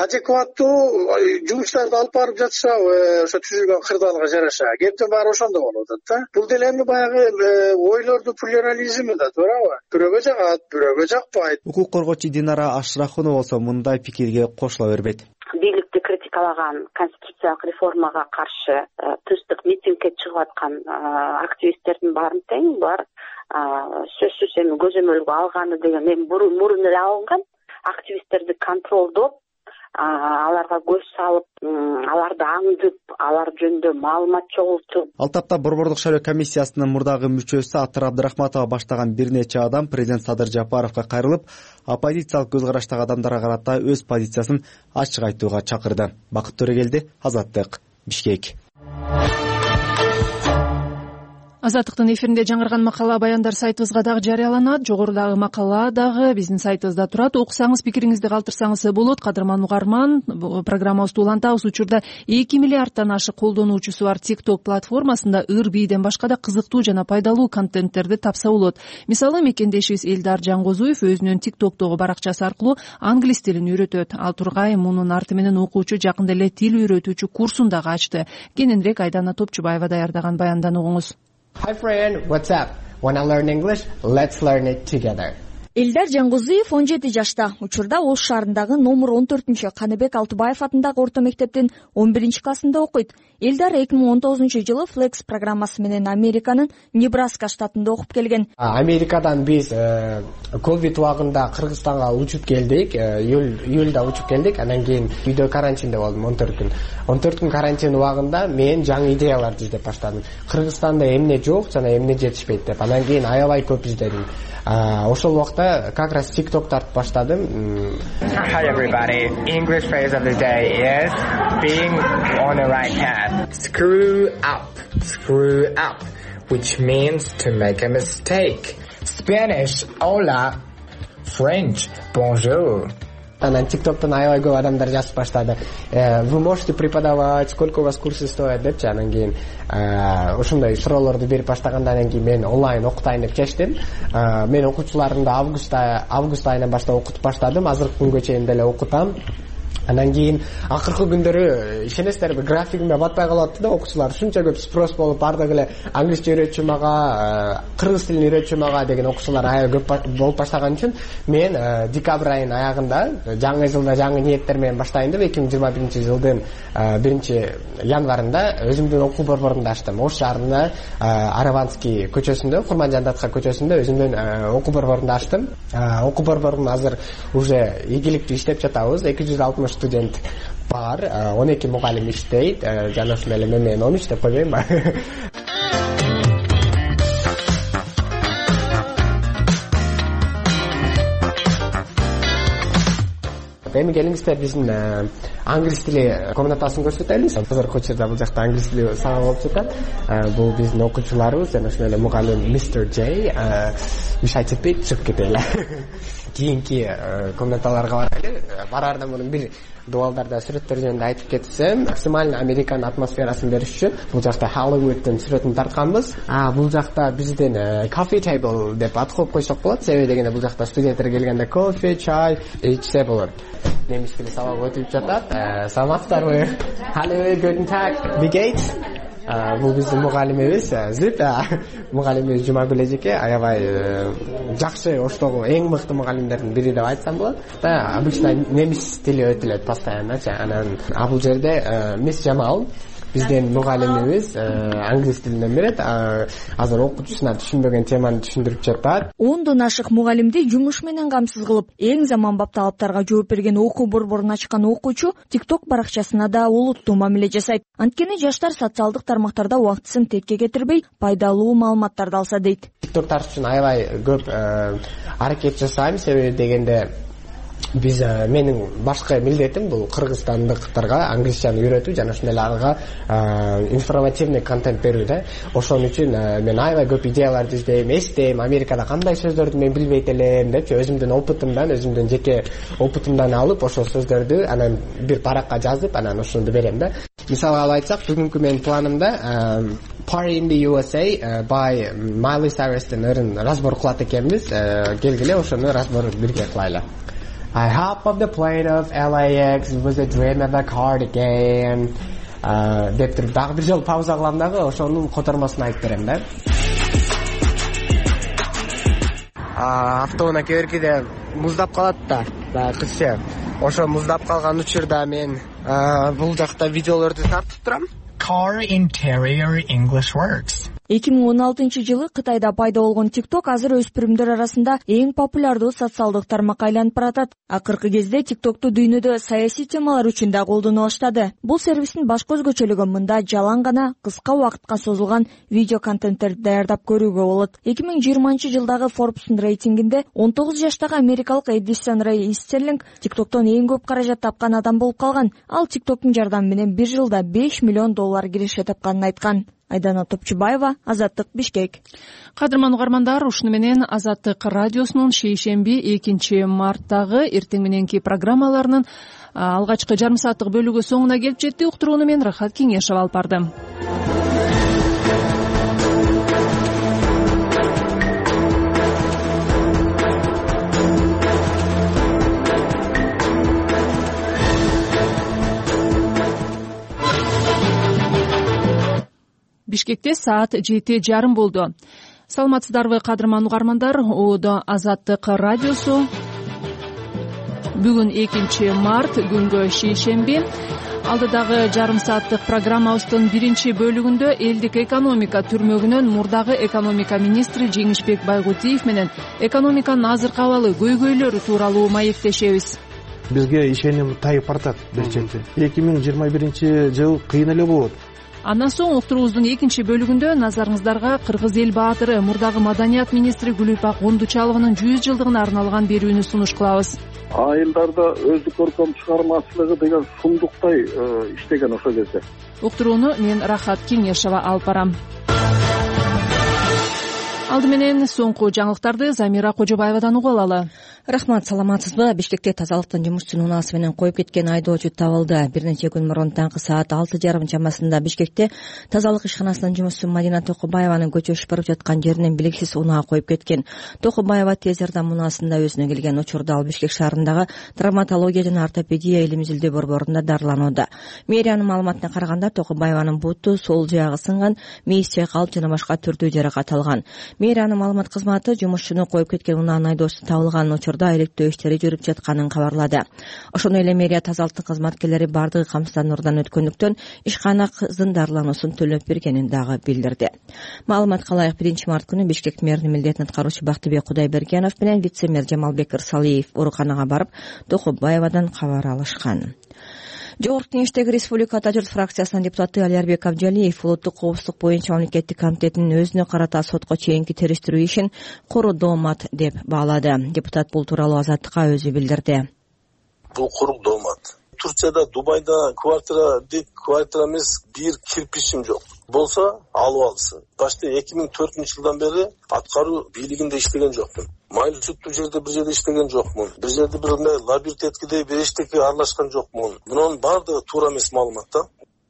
адекваттуу жумуштарды алып барып жатса, ошо түзүлгөн кырдаалга жараша, кептин баары ошондо болуп атат да. Бул деле эми баягы ойлордун плюрализми да, туурабы? Бирөөгө жагат, бирөөгө жакпайт. Укук коргоочу Динара Ашрахунова болсо мындай пикирге кошула бербейт. Бийликти критикалаган конституциялык реформага каршы тынчтык митингге чыгып аткан активисттердин баарын тең булар сөзсүз эми көзөмөлгө алганы деген эми мурун эле алынган. Активисттерди контролдоп, аларга көз салып, аларды аңдып, алар жөнүндө маалымат чогултуп. Ал тапта Борбордук шайлоо комиссиясынын мурдагы мүчөсү Атыр Абдрахматова баштаган бир нече адам президент Садыр Жапаровго кайрылып, оппозициялык көз караштагы адамдарга карата өз позициясын ачык айтууга чакырды. Бакыт Төрөгелди, Азаттык, Бишкек. Азаттыктын эфиринде жаңырган макала баяндар сайтыбызга дагы жарыяланат. Жогорудагы макала дагы биздин сайтыбызда турат. Окусаңыз, пикириңизди калтырсаңыз болот. Кадырман угарман, программабызды улантабыз. Учурда 2 миллиардтан ашык колдонуучусу бар TikTok платформасында ыр бийден башка да кызыктуу жана пайдалуу контенттерди тапса болот. Мисалы, мекендешибиз Элдар Жангозуев өзүнүн TikTok'тогу баракчасы аркылуу англис тилин үйрөтөт. Ал тургай мунун арты менен окуучу жакында эле тил үйрөтүүчү курсун дагы ачты. Кененирээк Айдана Топчубаева даярдаган баяндан угуңуз. Hi friend, what's up? Wanna learn English? Let's learn it together. Элдар Жангозуев 17 жашта. Учурда Ош шаарындагы номер 14 Каныбек Алтыбаев атындагы орто мектептин 11 классында окуйт. Элдар 2019 жылы Flex программасы менен Американын Небраска штатында окуп келген. Америкадан биз ковид убагында Кыргызстанга учуп келдик. Июлда учуп келдик. Андан кийин үйдө карантинде болдум 14 күн. 14 күн карантин убагында мен жаңы идеяларды издеп баштадым. Кыргызстанда эмне жок жана эмне жетишпейт деп. Андан кийин аябай көп издедим. Ошол убакта как раз TikTok тартып баштадым. Hi everybody. English phrase of the day is being on the right path. Screw up, which means to make a mistake. Spanish, hola. French, bonjour. Анан TikToктон аябай көп адамдар жазып баштады. Вы можете преподавать, сколько у вас курсы стоят депчи. Анан кийин ошондой суроолорду берип баштагандан кийин мен онлайн окутайын деп чечтим. Мен окуучуларымды август айынан баштап окутуп баштадым. Азыркы күнгө чейин деле окутам. Анан кийин акыркы күндөрү ишенесиздерби, графигиме батпай калат да, окуучулар ушунча көп спрос болуп, бардыгы эле англисче үйрөтчү мага, кыргыз тилин үйрөтчү мага деген окуучулар аябай көп болуп баштаган үчүн мен декабрь айынын аягында жаңы жылда жаңы ниеттер менен баштайын деп 2021 жылдын 1 январында өзүмдүн окуу борборумду ачтым. Ош шаарында Араванский көчөсүндө, Курманжан Датка көчөсүндө өзүмдүн окуу борборумду ачтым. Окуу борборум азыр уже ийгиликтүү иштеп жатабыз. 260 студент бар, 12 мугалим иштейт, жана ошондой эле мен 13 деп койбоймунбу. Эми келиңиздер биздин англис тили комнатасын көрсөтөлү. Азыркы учурда бул жакта англис тили сабак болуп жатат. Бул биздин окуучуларыбыз жана ошондой эле мугалим Мистер Джей. Мешать этпей чыгып кетели. Кийинки комнаталарга барайлы. Бараардан мурун бир дуалдарда сүрөттөр жөнүндө айтып кетсем, максимально Американ атмосферасын бериш үчүн бул жакта Hollywoodтун сүрөтүн тартканбыз. Бул жакта биздин coffee table деп ат коюп койсок болот. Себеби дегенде бул жакта студенттер келгенде кофе, чай ичсе болот. Немис тили сабак өтүп жатат. Саламатсыздарбы? Hallo, guten Tag. Wie geht's? Бул биздин мугалимибиз Зит, мугалимибиз Жумагүл эжеке, аябай жакшы Оштогу эң мыкты мугалимдердин бири деп айтсам болот. Обычно немис тили өтүлөт постоянно. Анан бул жерде Мисс Жамал биздин мугалимибиз англис тилинен берет. Азыр окуучусуна түшүнбөгөн теманы түшүндүрүп жатат. 10дон ашык мугалимди жумуш менен камсыз кылып, эң заманбап талаптарга жооп берген окуу борборун ачкан окуучу TikTok баракчасына да улуттуу мамиле жасайт. Анткени жаштар социалдык тармактарда убактысын текке кетирбей, пайдалуу маалыматтарды алса дейт. TikTok тартыш үчүн аябай көп аракет жасайм, себеби дегенде биз менин башкы милдетим бул кыргызстандыктарга англисчаны үйрөтүү жана ошондой эле аларга информативный контент берүү да. Ошон үчүн мен аябай көп идеяларды издейм, эстейм, Америкада кандай сөздөрдү мен билбейт элем депчи, өзүмдүн опытымдан, өзүмдүн жеке опытымдан алып, ошол сөздөрдү анан бир паракка жазып, анан ошону берем да. Мисалы алып айтсак, бүгүнкү менин планымда Party in the USA by Miley Cyrus'тын ырын разбор кылат экенбиз. Келгиле ошону разбор бирге кылайлы. I hop off the plane of LAX, it was a dream of a cardigan. Деп туруп дагы бир жолу пауза кылам дагы, ошонун котормосун айтып берем да. Автоунаа кээ-биркиде муздап калат да, баягы кызча. Ошо муздап калган учурда мен бул жакта видеолорду тартып турам. Car Interior English Works. 2016 жылы Кытайда пайда болгон TikTok азыр өспүрүмдөр арасында эң популярдуу социалдык тармак айланып баратат. Акыркы кезде TikToкту дүйнөдө саясий темалар үчүн да колдоно баштады. Бул сервистин башкы өзгөчөлүгү мында жалаң гана кыска убакытка созулган видео контенттерди даярдап көрүүгө болот. 2020 жылдагы Forbes'ун рейтингинде 19 жаштагы америкалык Эдисон Рэй Истерлинг TikToктон эң көп каражат тапкан адам болуп калган. Ал TikToктун жардамы менен бир жылда $5 миллион киреше тапканын айткан. Айдана Топчубаева, Азаттык, Бишкек. Кадырман угармандар, ушуну менен Азаттык радиосунун шейшемби 2 марттагы эртең мененки программаларынын алгачкы жарым сааттык бөлүгү соңуна келип жетти. Уктурууну мен Рахат Кеңешева алып бардым. Бишкекте саат 7:30 болду. Саламатсыздарбы кадырман угармандар, оодо Азаттык радиосу. Бүгүн 2 март, күнгө шейшемби. Алдыдагы жарым сааттык программабыздын биринчи бөлүгүндө элдик экономика түрмөгүнөн мурдагы экономика министри Жеңишбек Байгутиев менен экономиканын азыркы абалы, көйгөйлөрү тууралуу маектешебиз. Бизге ишеним тайып баратат бир чети. 2021-жыл кыйын эле болот. Андан соң уктуруубуздун 2 бөлүгүндө назарыңыздарга Кыргыз эл баатыры, мурдагы маданият министри Гүлүпак Ондучалованын 100 жылдыгына арналган берүүнү сунуш кылабыз. Айылдарда өздүк көркөм чыгармачылыгы деген сундуктай иштеген ошол кезде. Уктурууну мен Рахат Кеңешева алып барам. Алды менен соңку жаңылыктарды Замира Кожобаевадан угуп алалы. Рахмат, саламатсызбы? Бишкекте тазалыктын жумушчусун унаасы менен коюп кеткен айдоочу табылды. Бир нече күн мурун таңкы саат 6:30 чамасында Бишкекте тазалык ишканасынын жумушчусу Мадина Токубаеванын көчөшүп барып жаткан жеринен биликсиз унаа коюп кеткен. Токубаева тез жардам унаасында өзүнө келген. Учурда ал Бишкек шаарындагы травматология жана ортопедия илим изилдөө борборунда дарыланууда. Мэриянын маалыматына караганда Токубаеванын буту, сол жагы сынган, мээси чайкалып жана башка түрдүү жаракат алган. Мэриянын маалымат кызматы жумушчуну коюп кеткен унаанын айдоочусу табылган учурда иликтөө иштери жүрүп жатканын кабарлады. Ошондой эле мэрия тазалыктын кызматкерлери бардыгы камсыздандыруудан өткөндүктөн ишкана кыздын дарылануусун төлөп бергенин дагы билдирди. Маалыматка ылайык 1 март күнү Бишкек мэринин милдетин аткаруучу Бактыбек Кудайбергенов менен вице-мэр Жамалбек Ырсалиев ооруканага барып Токубаевадан кабар алышкан. Жогорку Кеңештеги Республика Ата-журт фракциясынын депутаты Алиярбек Абдиалиев улуттук коопсуздук боюнча мамлекеттик комитетинин өзүнө карата сотко чейинки териштирүү ишин куру-доомат деп баалады. Депутат бул тууралуу Азаттыкка өзү билдирди. Бул куру доомат. Турцияда, Дубайда квартира эмес, бир кирпичим жок. Болсо алып алсын. Башта 2004 жылдан бери аткаруу бийлигинде иштеген жокмун. Майыл сүттүү жерде бир жерде иштеген жокмун. Бир жерде бир лабиринт эткидей бир эчтеке аралашкан жокмун. Мунун баардыгы туура эмес маалымат да.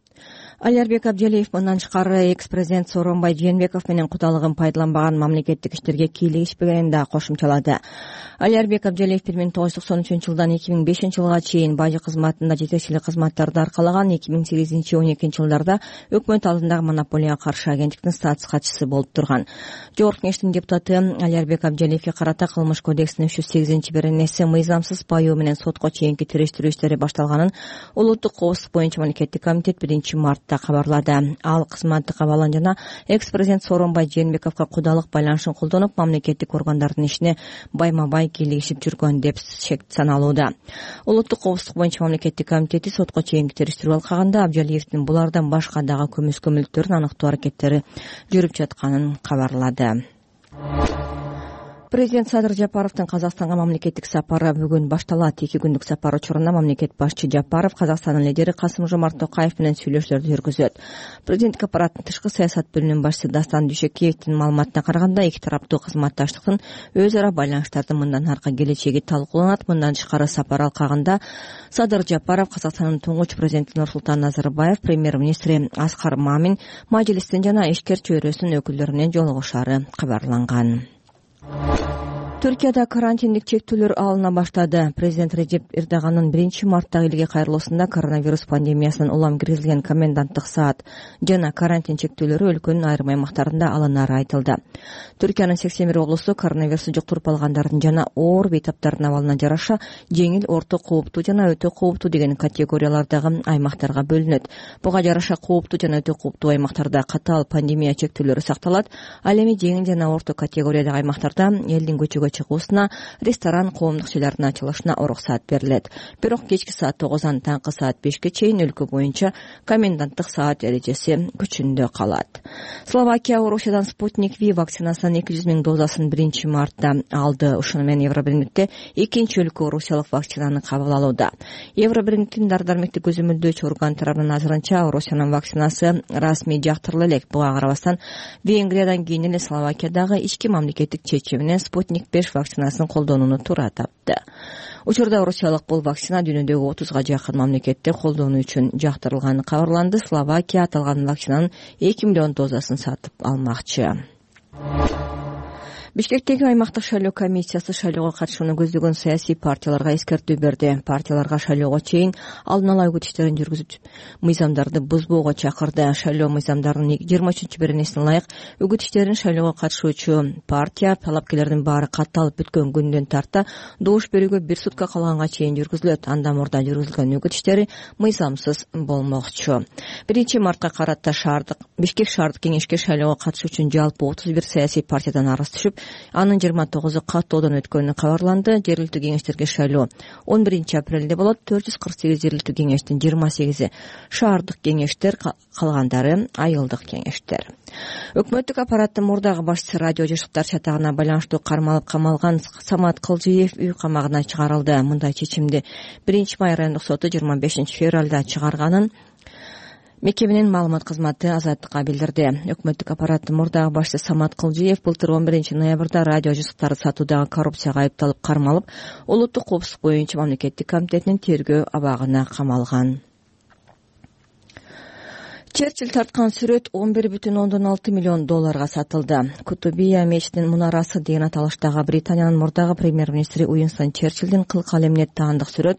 Алиярбек Абдиалиев мындан тышкары экс-президент Сооронбай Жээнбеков менен кудалыгын пайдаланбаган мамлекеттик иштерге кийлигишпегенин да кошумчалады. Алиярбек Абдиалиев 1993 жылдан 2005 жылга чейин бажы кызматында жетекчилик кызматтарды аркалаган. 2008-12 жылдарда өкмөт алдындагы монополияга каршы агенттиктин статус катчысы болуп турган. Жогорку Кеңештин депутаты Алиярбек Абдиалиевке карата Кылмыш кодексинин 308-беренеси мыйзамсыз паюу менен сотко чейинки териштирүү иштери башталганын улуттук коопсуздук боюнча мамлекеттик комитет 1 мартта кабарлады. Ал кызматтык абалын жана экс-президент Сооронбай Жээнбековго кудалык байланышын колдонуп, мамлекеттик органдардын ишине байма-бай кийлигишип жүргөн деп саналууда. Улуттук коопсуздук боюнча мамлекеттик комитети сотко чейинки териштирүү алкаганда Абдиалиевдин булардан башка дагы көмүскөмөлүктөрүн аныктоо аракеттери жүрүп жатканын кабарлады. Президент Садыр Жапаровдун Казакстанга мамлекеттик сапары бүгүн башталат. 2 күндүк сапар учурунда мамлекет башчы Жапаров Казакстандын лидери Касым-Жомарт Токаев менен сүйлөшүүлөрдү жүргүзөт. Президенттик аппараттын тышкы саясат бөлүмүнүн башчысы Дастан Дүйшөкеевдин маалыматына караганда, эки тараптуу кызматташтыктын өз ара байланыштардын мындан аркы келечеги талкууланат. Мындан тышкары сапар алкагында Садыр Жапаров Казакстандын туңгуч президенти Нурсултан Назарбаев, премьер-министри Аскар Мамин, мажлистин жана ишкер чөйрөсүнүн өкүлдөрү менен жолугушаары кабарланган. Түркияда карантиндик чектөөлөр алына баштады. Президент Режеп Эрдоганын 1 марттагы элге кайрылуусунда коронавирус пандемиясынан улам киргизилген коменданттык саат жана карантин чектөөлөрү өлкөнүн айрым аймактарында алынары айтылды. Түркиянын 81 облусу коронавирусту жуктуруп алгандардын жана оор бейтаптардын абалына жараша жеңил, орто кооптуу жана өтө кооптуу деген категориялардагы аймактарга бөлүнөт. Буга жараша кооптуу жана өтө кооптуу аймактарда катаал пандемия чектөөлөрү сакталат. Ал эми жеңил жана орто категориядагы аймактарда элдин көчөгө чыгуусуна, ресторан, коомдук шайлардын ачылышына уруксат берилет. Бирок кечки саат 9-дан таңкы саат 5-ке чейин өлкө боюнча коменданттык саат эрежеси күчүндө калат. Словакия Орусиядан Спутник V вакцинасынын 200 000 дозасын 1 мартта алды. Ушуну менен Евробиримдикте экинчи өлкө орусиялык вакцинаны кабыл алууда. Евробиримдиктин дар-дармектик көзөмөлдөөчү орган тарабынан азырынча Орусиянын вакцинасы расмий жактырыла элек. Буга карабастан Венгриядан кийин эле Словакиядагы ички мамлекеттик чечим менен Спутник 5 вакцинасын колдонууну туура тапты. Учурда орусиялык бул вакцина дүйнөдөгү 30га жакын мамлекетте колдонуу үчүн жактырылганы кабарланды. Словакия аталган вакцинанын 2 миллион дозасын сатып алмакчы. Бишкектеги аймактык шайлоо комиссиясы шайлоого катышууну көздөгөн саясий партияларга эскертүү берди. Партияларга шайлоого чейин алдын ала үгүт иштерин жүргүзүп, мыйзамдарды бузбоого чакырды. Шайлоо мыйзамдарынын 23 беренесине ылайык үгүт иштерин шайлоого катышуучу партия талапкерлердин баары катталып бүткөн күндөн тарта добуш берүүгө 1 сутка калганга чейин жүргүзүлөт. Андан мурда жүргүзүлгөн үгүт иштери мыйзамсыз болмокчу. 1 мартка карата Бишкек шаардык кеңешке шайлоого катышуу үчүн жалпы 31 саясий партиядан арыз түшүп, анын 29-у каттоодон өткөнү кабарланды. Жергиликтүү кеңештерге шайлоо 11 апрелде болот. 448 жергиликтүү кеңештин 28-и шаардык кеңештер, калгандары айылдык кеңештер. Өкмөттүк аппараттын мурдагы башчысы радио жашыктар чатагына байланыштуу кармалып камалган Самат Кылжиев үй камагына чыгарылды. Мындай чечимди 1 май райондук соту 25 февралда чыгарганын мекеменин маалымат кызматы Азаттыкка билдирди. Өкмөттүк аппараттын мурдагы башчысы Самат Кылжиев былтыр 11 ноябрда радио жашыктарды сатуудагы коррупцияга айыпталып кармалып, улуттук коопсуздук боюнча мамлекеттик комитетинин тергөө абагына камалган. Черчилль тарткан сүрөт 11,6 миллион долларга сатылды. Кутубия мечитинин мунарасы деген аталыштагы Британиянын мурдагы премьер-министри Уинстон Черчиллдин кыл калемине таандык сүрөт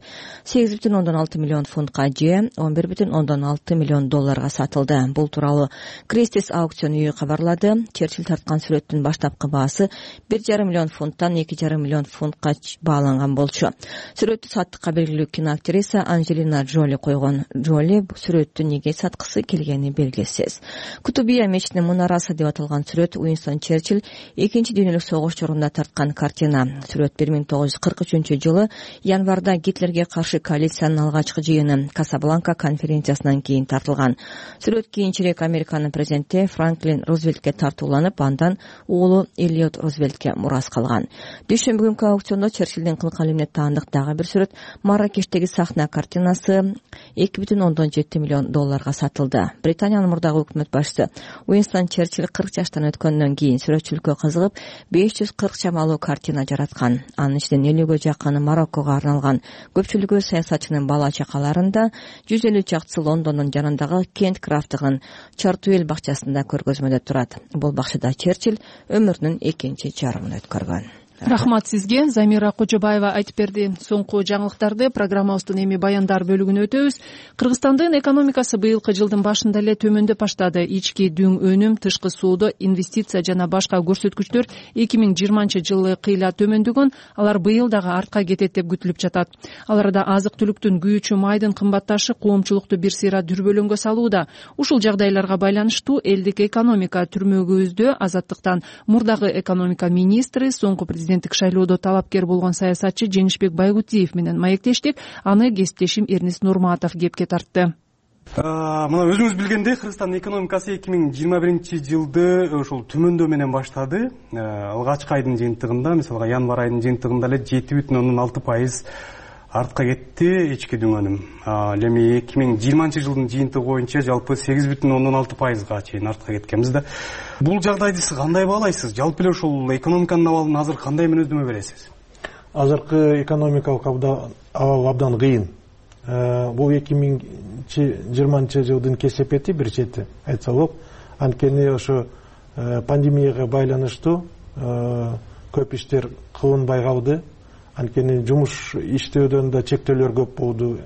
8,6 миллион фунтка же 11,6 миллион долларга сатылды. Бул тууралуу Кристис аукцион үйү кабарлады. Черчилль тарткан сүрөттүн баштапкы баасы 1,5 миллион фунттан 2,5 миллион фунтка бааланган болчу. Сүрөттү саттыкка белгилүү киноактриса Анджелина Джоли койгон. Джоли сүрөттү неге саткысы белгисиз. Кутубия мечитинин мунарасы деп аталган сүрөт Уинстон Черчилль 2-чи дүйнөлүк согуш чорунда тарткан картина. Сүрөт 1943-жылы январда Гитлерге каршы коалициянын алгачкы жыйыны Касабланка конференциясынан кийин тартылган. Сүрөт кийинчерээк Американын президенти Франклин Рузвельтке тартууланып, андан уулу Эллиот Рузвельтке мурас калган. Дүйшөмбү күнкү аукциондо Черчиллдин кыл калемине таандык дагы бир сүрөт Марракештеги сахна картинасы 2,7 миллион долларга сатылды. Британиянын мурдагы өкмөт башчысы Уинстон Черчилль 40 жаштан өткөндөн кийин сүрөтчүлүккө кызыгып 540 чамалуу картина жараткан. Анын ичинен 50ге жакыны Мароккого арналган. Көпчүлүгү саясатчынын бала чакаларында, 150 чактысы Лондондун жанындагы Кент Крафтыгын Чартуэлл бакчасында көргөзмөдө турат. Бул бакчада Черчилль өмүрүнүн 2-чи жарымын өткөргөн. Рахмат сизге. Замира Кожобаева айтып берди. Соңку жаңылыктарды программабыздын эми баяндар бөлүгүнө өтөбүз. Кыргызстандын экономикасы быйылкы жылдын башында эле төмөндөп баштады. Ички дүң өнүм, тышкы соода, инвестиция жана башка көрсөткүчтөр 2020-жылы кыйла төмөндөгөн, алар быйыл дагы артка кетет деп күтүлүп жатат. Аларда азык-түлүктүн күйүүчү майдын кымбатташы коомчулукту бир сыйра дүрбөлөңгө салууда. Ушул жагдайларга байланыштуу элдик экономика түрмөгүбүздө Азаттыктан мурдагы экономика министри, соңку президенттик шайлоодо талапкер болгон саясатчы Жеңишбек Байгутиев менен маектештик. Аны кесиптешим Эрнис Нурматов кепке тартты. Мына өзүңүз билгендей, Кыргызстандын экономикасы 2021-жылды ошол төмөндөө менен баштады. Алгачкы айдын жыйынтыгында, мисалга январь айдын жыйынтыгында эле 7,6% артка кетти ички дүң өнүм. Эми 2020-жылдын жыйынтыгы боюнча жалпы 8,6%га чейин артка кеткенбиз да. Бул жагдайды сиз кандай баалайсыз? Жалпы эле ушул экономиканын абалын азыр кандай мүнөздөмө бересиз? Азыркы экономикалык абал абдан кыйын. Бул 2020-жылдын кесепети бир чети айтса болот. Анткени ошо пандемияга байланыштуу көп иштер кылынбай калды. Анткени жумуш иштөөдөн да чектөөлөр көп болду.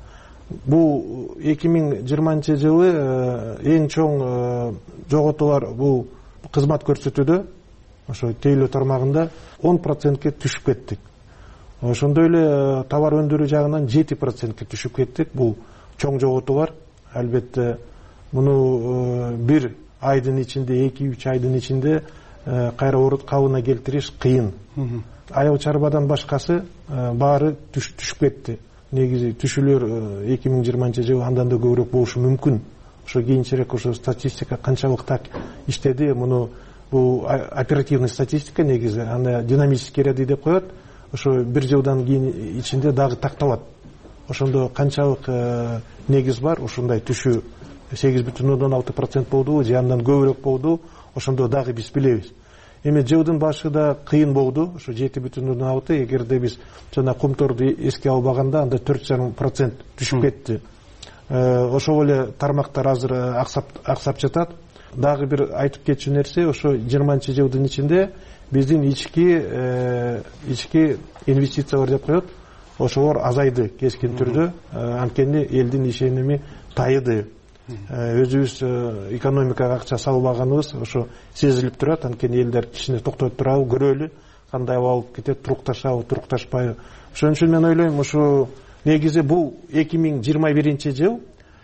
Бул 2020-жылы эң чоң жоготуулар бул кызмат көрсөтүүдө, ошо тейлөө тармагында 10%ке түшүп кеттик. Ошондой эле товар өндүрүү жагынан 7%ке түшүп кеттик. Бул чоң жоготуулар. Албетте муну бир айдын ичинде, 2-3 айдын ичинде кайра калыбына келтириш кыйын. аял чарбадан башкасы баары түшүп кетти. Негизи түшүүлөр 2020 андан да көбүрөөк болушу мүмкүн. Ошо кийинчерээк ошо статистика канчалык так иштеди, муну бул оперативный статистика негизи, аны динамический ряды деп коет. Ошо бир жылдан кийин ичинде дагы такталат. Ошондо канчалык негиз бар, ушундай түшүү 8,6% болду, же андан көбүрөөк болду, ошондо дагы биз билебиз. Эми жылдын башында кыйын болду, ошо 7,6, эгерде биз жана кумторду эске албаганда анда 4,5% түшүп кетти. Ошол эле тармактар азыр аксап жатат. Дагы бир айтып кетчү нерсе, ошо 20-жылдын ичинде биздин ички инвестициялар деп коет, ошолор азайды кескин түрдө, анткени элдин ишеними тайыды. Өзүбүз экономикага акча салбаганыбыз ошо сезилип турат, анткени элдер кичине токтоп турабы, көрөлү, кандай алып кетет, турукташабы, турукташпайбы. Ошон үчүн мен ойлойм, ошо негизи бул 2021 жыл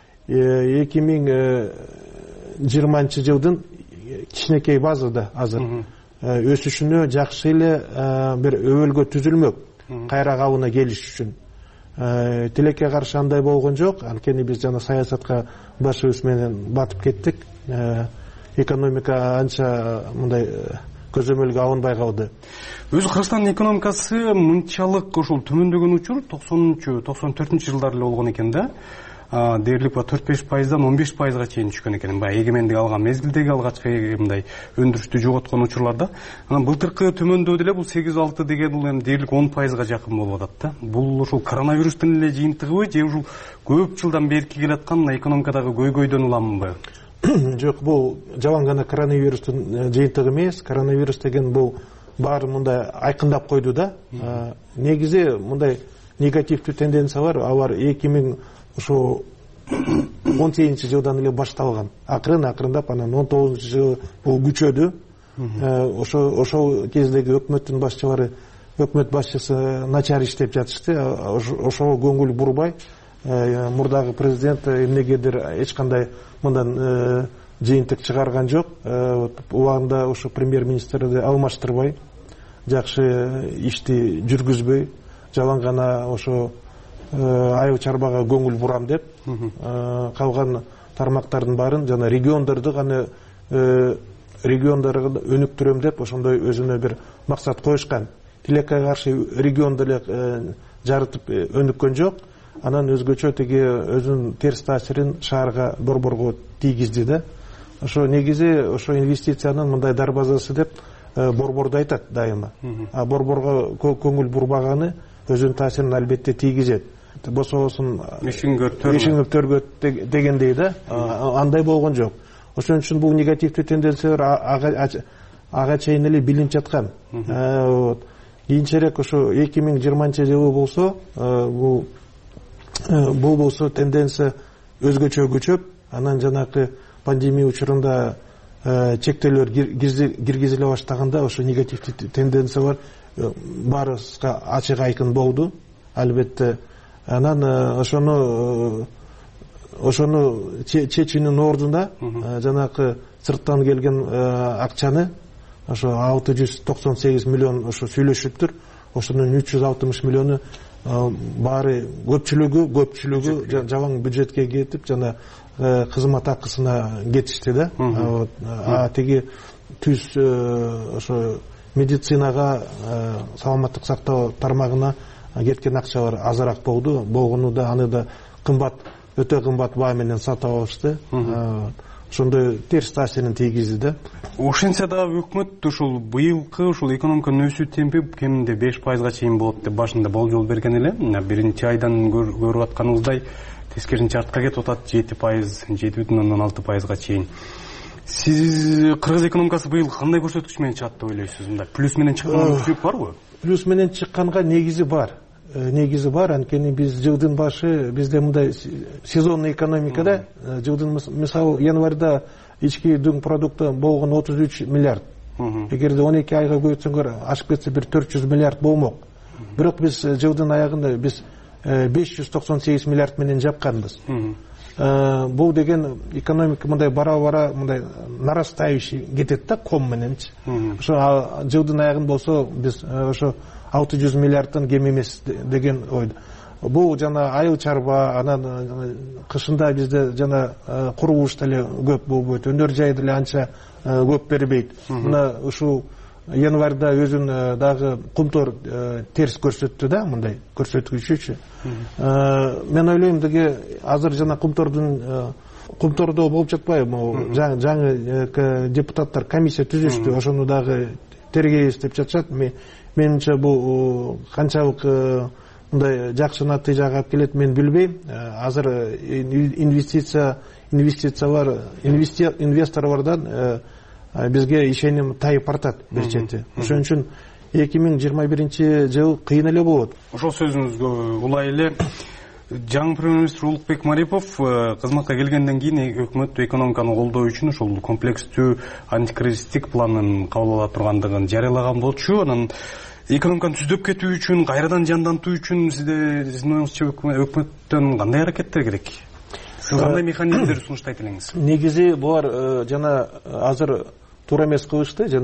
2020 жылдын кичинекей базада азыр өсүшүнө жакшы эле бир өбөлгө түзүлмөк, кайра кабына келиш үчүн. Тилекке каршы андай болгон жок, анткени биз жана саясатка башыбыз менен батып кеттик. Экономика анча мындай көзөмөлгө алынбай калды. Өзү Кыргызстандын экономикасы мынчалык ошол төмөндөгөн учур 90-94 жылдар эле болгон экен да. Дээрлик 4-5%дан 15%га чейин түшкөн экен. Баягы эгемендик алган мезгилдеги алгачкы мындай өндүрүштү жоготкон учурларда. Анан былтыркы төмөндөө деле бул 8-6 деген бул эми дээрлик 10%га жакын болуп атат да. Бул ошол коронавирустун эле жыйынтыгыбы же ушул көп жылдан берки келаткан экономикадагы көйгөйдөн уламбы? Жок, бул жалаң гана коронавирустун жыйынтыгы эмес. Коронавирус деген бул баары мындай айкындап койду да. Негизи мындай негативдүү тенденциялар алар 2018 жылдан эле башталган. Акырындап анан 19 жыл бул күчөдү. Ошол кездеги өкмөттүн башчылары, өкмөт башчысы начар иштеп жатышты. Ошого көңүл бурбай, мурдагы президент эмнегедир эч кандай мындан жыйынтык чыгарган жок. Убагында ошо премьер-министрди алмаштырбай, жакшы ишти жүргүзбөй, жалаң гана ошо айыл чарбага көңүл бурам деп, калган тармактардын баарын жана региондорду гана региондорду өнүктүрөм деп ошондой өзүнө бир максат коюшкан. Тилекке каршы регионду эле жарытып өнүккөн жок. Анан өзгөчө теги өзүнүн терс таасирин шаарга, борборго тийгизди да. Ошо негизи ошо инвестициянын мындай дарбазасы деп борборду айтат дайыма. А борборго көңүл бурбаганы өзүнүн таасирин албетте тийгизет. Бособосун ишиңип төргөт дегендей да, андай болгон жок. Ошон үчүн бул негативдүү тенденциялар ага чейин эле билинип жаткан. Кийинчерээк ошо 2020 жылы болсо, бул болсо тенденция өзгөчө көчөп, анан жанакы пандемия учурунда чектөөлөр киргизиле баштаганда ошо негативдүү тенденциялар баарыбызга ачык айкын болду. Албетте анан ошону чечүүнүн ордуна жанакы сырттан келген акчаны ошо 698 миллион ошо сүйлөшүптүр. Ошонун 360 миллиону баары көпчүлүгү жалаң бюджетке кетип, жана кызмат акысына кетишти да. Теги түз ошо медицинага, саламаттык сактоо тармагына кеткен акчалар азыраак болду. Болгону да аны да кымбат, өтө кымбат баа менен сатып алышты. Ошондой терс таасирин тийгизди да. Ошентсе дагы өкмөт ушул быйылкы ушул экономиканын өсүү темпи кеминде 5%га чейин болот деп башында болжол берген эле. Биринчи айдан көрүп атканыбыздай тескерисинче артка кетип атат, 7%, 7,6%га чейин. Сиз кыргыз экономикасы быйыл кандай көрсөткүч менен чыгат деп ойлойсуз? Мындай плюс менен чыккан күчүлүк барбы? Плюс менен чыкканга негизи бар. Анткени биз жылдын башы бизде мындай сезонный экономикада жылдын мисалы январда ички дүң продукты болгон 33 миллиард. Эгерде 12 айга көбөйтсөңөр ашып кетсе бир 400 миллиард болмок. Бирок биз жылдын аягында биз 598 миллиард менен жапканбыз. бул деген экономика мындай бара мындай нарастающий кетет да ком мененчи. Ошо жылдын аягында болсо биз ошо 600 миллиардтан кем эмес деген ойдо. Бул жана айыл чарба, анан кышында бизде жана курулуш деле көп болбойт, өнөр жай деле анча көп бербейт. Мына ушул январда өзүн дагы кумтор терс көрсөттү да, мындай көрсөткүчүчү. Мен ойлойм деге азыр жана кумтордо болуп жатпайбы, жаңы депутаттар комиссия түзүштү, ошону дагы тергейбиз деп жатышат. Менимче бул канчалык мындай жакшы натыйжага алып келет мен билбейм. Азыр инвесторлордон бизге ишеним тайып артат бир чети. Ошон үчүн 2021-жыл кыйын эле болот. Ошол сөзүңүзгө улай эле жаңы премьер-министр Улукбек Марипов кызматка келгенден кийин өкмөт экономиканы колдоо үчүн ошол комплекстүү антикризистик планын кабыл ала тургандыгын жарыялаган болчу. Анан экономиканы түздөп кетүү үчүн, кайрадан жандантуу үчүн сиздин оюңузча өкмөттөн кандай аракеттер керек? Сиз кандай механизмдерди сунуштайт элеңиз? Негизи булар жана азыр туура эмес кылышты, жана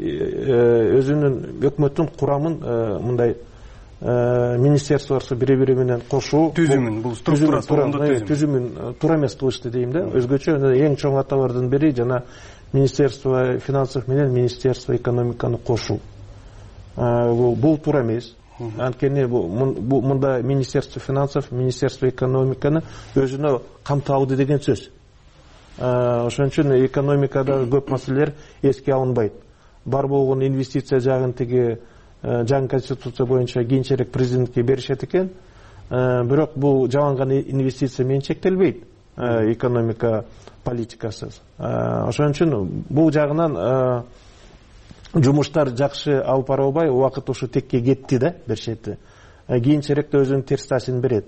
өзүнүн өкмөттүн курамын мындай министерстволор бири-бири менен кошуу түзүмүн, бул түзүмүн туура эмес кылышты дейм да. Өзгөчө эң чоң аталардын бири жана Министерство финансов менен Министерство экономиканы кошуу. Бул туура эмес. Анткени мында Министерство финансов, Министерство экономиканы өзүнө камтып алды деген сөз. Ошон үчүн экономикада көп маселелер эске алынбайт. Бар болгон инвестиция жагын тиги жаңы конституция боюнча кийинчерээк президентке беришет экен. Бирок бул жалган инвестиция менен чектелбейт экономика политикасы. Ошон үчүн бул жагынан жумуштар жакшы алып бара албай, убакыт ушу текке кетти да бир чети. Кийинчерээк да өзүнүн терс таасирин берет.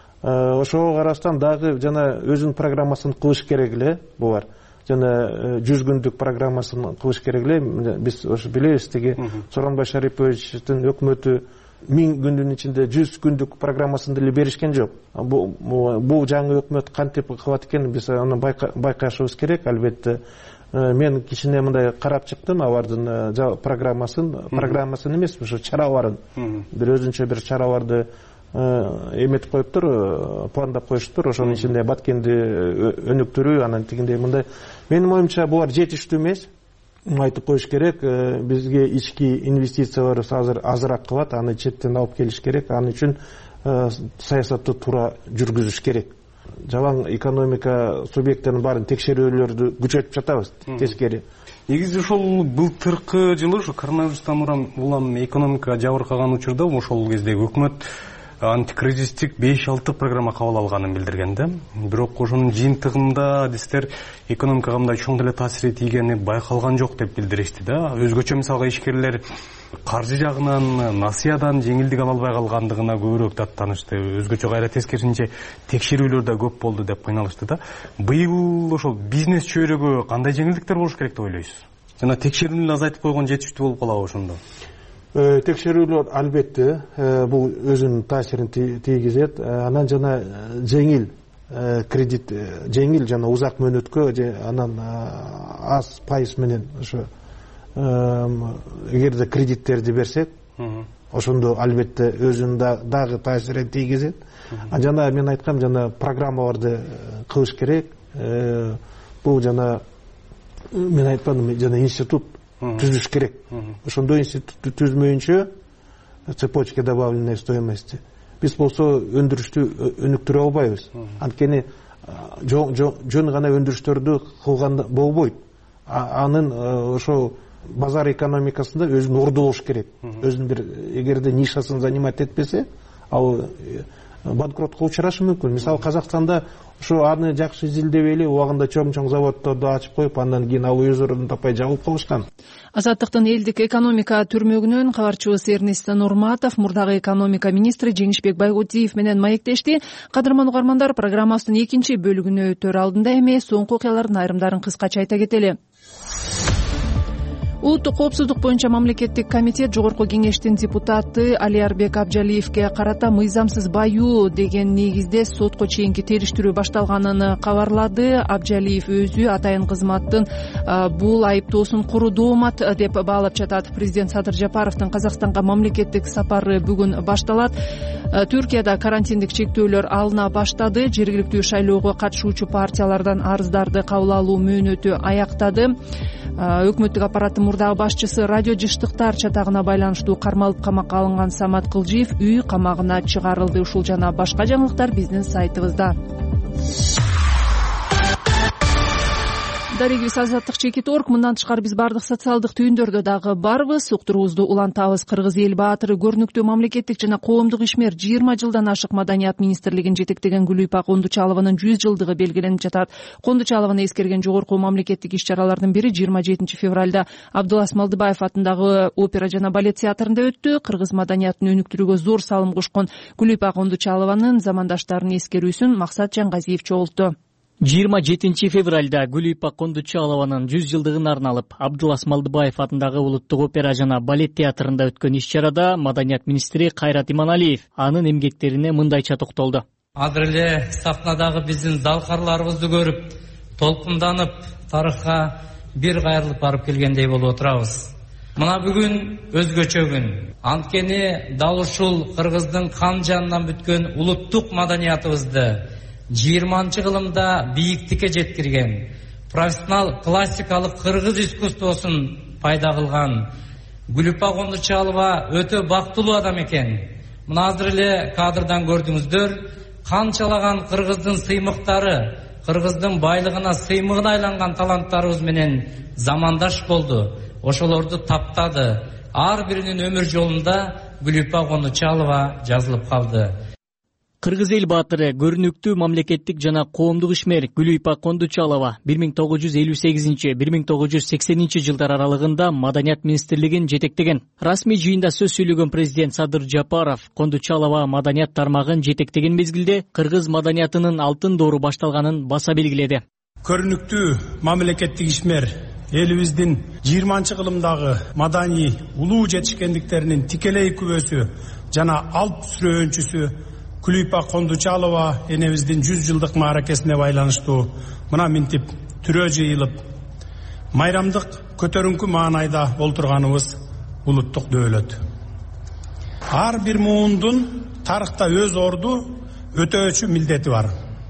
Ошого караштан дагы жана өзүнүн программасын кылыш керек эле булар. Жана 100 күндүк программасын кылыш керек эле. Биз ошо билебиз, тиги Сооронбай Шариповичтин өкмөтү 1000 күндүн ичинде 100 күндүк программасын деле беришкен жок. Бул жаңы өкмөт кантип кылат экенин биз аны байкашыбыз керек, албетте. Мен кичине мындай карап чыктым алардын программасын эмес, ошо чараларын. Бир өзүнчө бир чараларды эметип коюптур, пландап коюштур. Ошонун ичинде Баткенди өнүктүрүү, анан тигиндей мындай. Менин оюмча булар жетиштүү эмес. Айтып коюш керек, бизге ички инвестициялар азыр азыраак кылат, аны четтен алып келиш керек. Аны үчүн саясатты туура жүргүзүш керек. Жалаң экономика субъекттеринин баарын текшерүүлөрдү күчөтүп жатабыз, тескери. Негизи ошол былтыркы жылы ошо коронавирустан улам экономика жабыркаган учурда ошол кезде өкмөт антикризистик 5-6 программа кабыл алганын билдирген да. Бирок ошонун жыйынтыгында адистер экономикага мындай чоң деле таасири тийгени байкалган жок деп билдиришти да. Өзгөчө мисалга ишкерлер каржы жагынан, насыядан жеңилдик ала албай калгандыгына көбүрөөк даттанышты. Өзгөчө кайра тескерисинче текшерүүлөр да көп болду деп кыйналышты да. Быйыл ошол бизнес чөйрөгө кандай жеңилдиктер болуш керек деп ойлойсуз? Жана текшерүүнү азайтып койгон жетиштүү болуп калабы ошондо? Текшерүүлөр албетте бул өзүнүн таасирин тийгизет. Анан жана жеңил кредит, жеңил жана узак мөөнөткө, анан аз пайыз менен ошо эгерде кредиттерди берсек, ошондо албетте өзүнүн дагы таасирин тийгизет. Жана мен айткам, жана программаларды кылыш керек. Бул жана мен айтпадым, жана институт түзүш керек. Ошондой институтты түзмөйүнчө цепочка добавленной стоимости биз болсо өндүрүштү өнүктүрө албайбыз. Анткени жөн гана өндүрүштөрдү кылганда болбойт. Анын ошо базар экономикасында өзүн ордолош керек. Өзүнүн бир эгерде нишасын занимать этпесе, ал банкротко учурашы мүмкүн. Мисалы Казакстанда ошо аны жакшы изилдебей эле убагында чоң заводдорду ачып коюп, андан кийин ал өз ордун таппай жабылып калышкан. Азаттыктын элдик экономика түрмөгүнөн кабарчыбыз Эрнест Нурматов мурдагы экономика министри Жеңишбек Байгутиев менен маектешти. Кадырман угармандар, программабыздын экинчи бөлүгүнө өтөр алдында эми соңку окуялардын айрымдарын кыскача айта кетели. Улуттук коопсуздук боюнча мамлекеттик комитет жогорку кеңештин депутаты Алиарбек Абжалиевге карата мыйзамсыз баюу деген негизде сотко чейинки териштирүү башталганын кабарлады. Абжалиев өзү атайын кызматтын бул айыптоосун куру доомат деп баалап жатат. Президент Садыр Жапаровдун Казакстанга мамлекеттик сапары бүгүн башталат. Түркияда карантиндик чектөөлөр алына баштады. Жергиликтүү шайлоого катышуучу партиялардан арыздарды кабыл алуу мөөнөтү аяктады. Өкмөттүк аппараттын мурдагы башчысы радио жыштыктар чатагына байланыштуу кармалып камакка алынган Самат Кылжиев үй камагына чыгарылды. Ушул жана башка жаңылыктар биздин сайтыбызда. Дарегибиз азаттык чекит.орг. Мындан тышкары биз бардык социалдык түйүндөрдө дагы барбыз. Уктуруубузду улантабыз. Кыргыз эл баатыры, көрүнүктүү мамлекеттик жана коомдук ишмер 20 жылдан ашык Маданият министрлигин жетектеген Гүлүйпа Кондучалованын 100 жылдыгы белгиленип жатат. Кондучалованы эскерген жогорку мамлекеттик иш-чаралардын бири 27 февралда Абдулас Малдыбаев атындагы опера жана балет театрында өттү. Кыргыз маданиятын өнүктүрүүгө зор салым кошкон Гүлүйпа Кондучалованын замандаштарын эскерүүсүн Максат Жаңгазиев чогултту. 27 февралда Гүлүйпа Кондучалованын 100 жылдыгын арналып Абдулас Малдыбаев атындагы улуттук опера жана балет театрында өткөн иш-чарада маданият министри Кайрат Иманалиев анын эмгектерине мындайча токтолду. Азыр эле сахнадагы биздин залкарларыбызды көрүп, толкунданып, тарыхка бир кайрылып барып келгендей болуп отурабыз. Мына бүгүн өзгөчө күн. Анткени дал ушул Кыргыздын кан жанынан бүткөн улуттук маданиятыбызды 20 кылымда бийиктикке жеткирген, профессионал классикалык кыргыз искусствосун пайда кылган Гүлүйпа Кондучалова өтө бактылуу адам экен. Мына азыр эле кадрдан көрдүңүздөр, канчалаган кыргыздын сыймыктары, кыргыздын байлыгына сыймыгына айланган таланттарыбыз менен замандаш болду. Ошолорду таптады. Ар биринин өмүр жолунда Гүлүйпа Кондучалова жазылып калды. Кыргыз эл баатыры, көрүнүктүү мамлекеттик жана коомдук ишмер Гүлүйпа Кондучалова 1958-1980 жылдар аралыгында Маданият министрлигин жетектеген. Расмий жыйында сөз сүйлөгөн президент Садыр Жапаров Кондучалова маданият тармагын жетектеген мезгилде кыргыз маданиятынын алтын доору башталганын баса белгиледи. Көрүнүктүү мамлекеттик ишмер элибиздин 20 кылымдагы маданий улуу жетишкендиктеринин тикелей күбөсү жана алп сүрөөнчүсү Гүлүйпа Кондучалова энебиздин 100 жылдык мааракесине байланыштуу мына минтип түрөө жыйылып, майрамдык көтөрүңкү маанайда олтурганыбыз улуттук дөөлөт. Ар бир муундун тарыхта өз орду, өтөөчү милдети бар.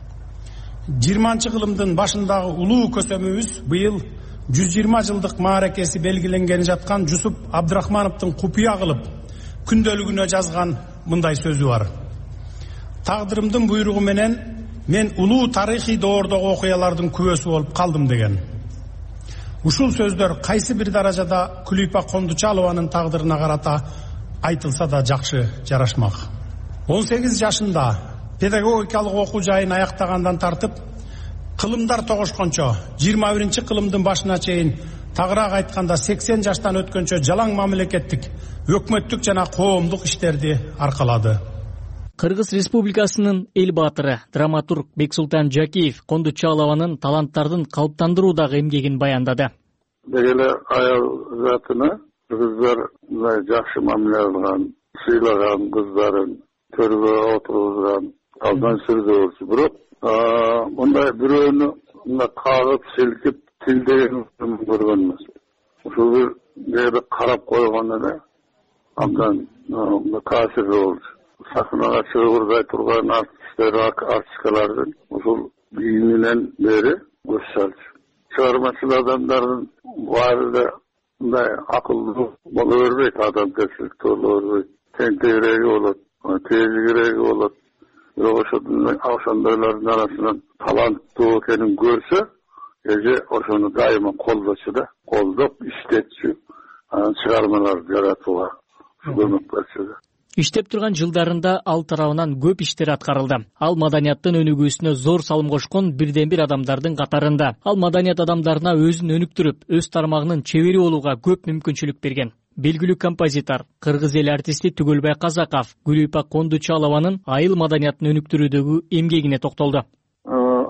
20 кылымдын башындагы улуу көсөмүбүз быйыл 120 жылдык мааракеси белгиленген жаткан Жусуп Абдрахмановдун купуя кылып күндөлүгүнө жазган мындай сөзү бар. Тагдырымдын буйругу менен мен улуу тарыхый доордогу окуялардын күбөсү болуп калдым деген. Ушул сөздөр кайсы бир даражада Гүлүйпа Кондучалованын тагдырына карата айтылса да жакшы жарашмак. 18 жашында педагогикалык окуу жайын аяктагандан тартып, кылымдар тогошкончо 21 кылымдын башына чейин, тагыраак айтканда 80 жаштан өткөнчө жалаң мамлекеттик, өкмөттүк жана коомдук иштерди аркалады. Кыргыз Республикасынын эл баатыры, драматург Бексултан Жакиев Кондучалованын таланттардын калыптандыруудагы эмгегин баяндады. Дегеле аял затына кыргыздар жакшы мамиле кылган, сыйлаган кыздарын төргө отургузган, алдан сүрдөрчү. Бирок мындай бирөөнү кагып, силкип, тилдеген көргөн эмес. Ушул бир жерде карап койгондо эле абдан таасирлүү болчу. Сахнага чыгырдай турган артисткалардын ушул кийиминен бери көз салчу. Чыгармачыл адамдардын баары да мындай акылдуу боло бербейт, адамгерчиликтүү боло бербейт. Тентегиреги болот, тезигиреги болот. Бирок ошондойлордун арасынан таланттуу экенин көрсө, эже ошону дайыма колдочу да, колдоп иштетчү, чыгармалар жаратууга көмөк берчү да. Иштеп турган жылдарында ал тарабынан көп иштер аткарылды. Ал маданияттын өнүгүүсүнө зор салым кошкон бирден бир адамдардын катарында. Ал маданият адамдарына өзүн өнүктүрүп, өз тармагынын чебери болууга көп мүмкүнчүлүк берген. Белгилүү композитор, кыргыз эл артисти Түгөлбай Казаков Гүлүйпа Кондучалованын айыл маданиятын өнүктүрүүдөгү эмгегине токтолду.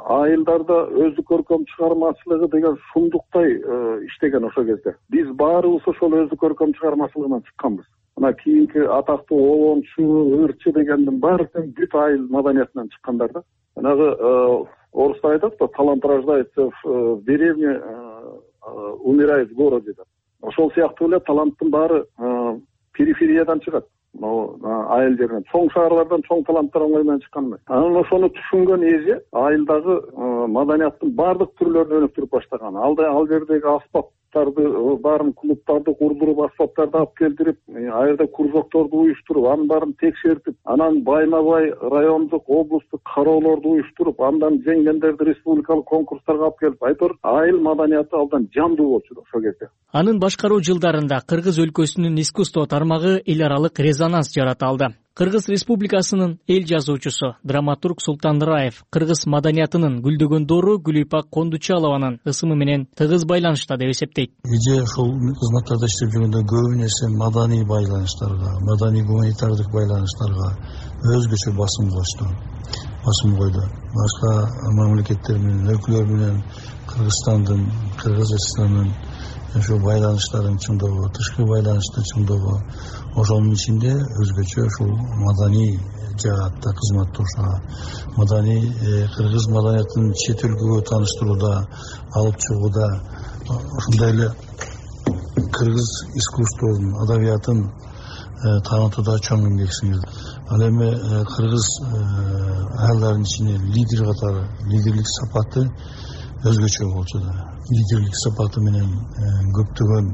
айылдарда өздүк көркөм чыгармачылыгы деген шумдуктай иштеген ошол кезде. Биз баарыбыз ошол өздүк көркөм чыгармачылыгынан чыкканбыз. Мына кийинки атактуу Олончу, Ырчы дегендин баары бүт айыл маданиятынан чыккандар да. Жанагы орустар айтат да, талант рождается в деревне, умирает в городе деп. Ошол сыяктуу эле таланттын баары перифериядан чыгат. Айыл жеринен, чоң шаарлардан чоң таланттар оңой менен чыккан. Анан ошону түшүнгөн эже айылдагы маданияттын баардык түрлөрүн өнүктүрүп баштаган. Ал жердеги аспаптарды, баарын клубтарды курдуруп, аспаптарды алып келтирип, айылда кружокторду уюштуруп, анын баарын текшертип, анан байма-бай райондук, облустук кароолорду уюштуруп, андан жеңгендерди республикалык конкурстарга алып келип, айтор айыл маданияты алдан жандуу болчу ошол кезде. Анын башкаруу жылдарында Кыргыз өлкөсүнүн искусство тармагы эл аралык резонанс жарата алды. Кыргыз Республикасынын эл жазуучусу, драматург Султан Раев кыргыз маданиятынын гүлдөгөн доору Гүлүйпак Кондучалованын ысымы менен тыгыз байланышта деп эсептейт. Эже ошол кызматтарда иштеп жүргөндө көбү нерсе маданий байланыштарга, маданий гуманитардык байланыштарга өзгөчө басым койду. Башка мамлекеттер менен, өлкөлөр менен Кыргызстандын, Кыргызстандын ошол байланыштарын чыңдоого, тышкы байланышты чыңдоого, ошонун ичинде өзгөчө ушул маданий жаатта кызматташууга, маданий кыргыз маданиятын чет өлкөгө тааныштырууда, алып чыгууда, ошондой эле кыргыз искусствосун, адабиятын таанытууда чоң эмгек сиңирди. Ал эми кыргыз айылдарынын ичинде лидер катары, лидерлик сапаты өзгөчө болчу да. Лидерлик сапаты менен көптөгөн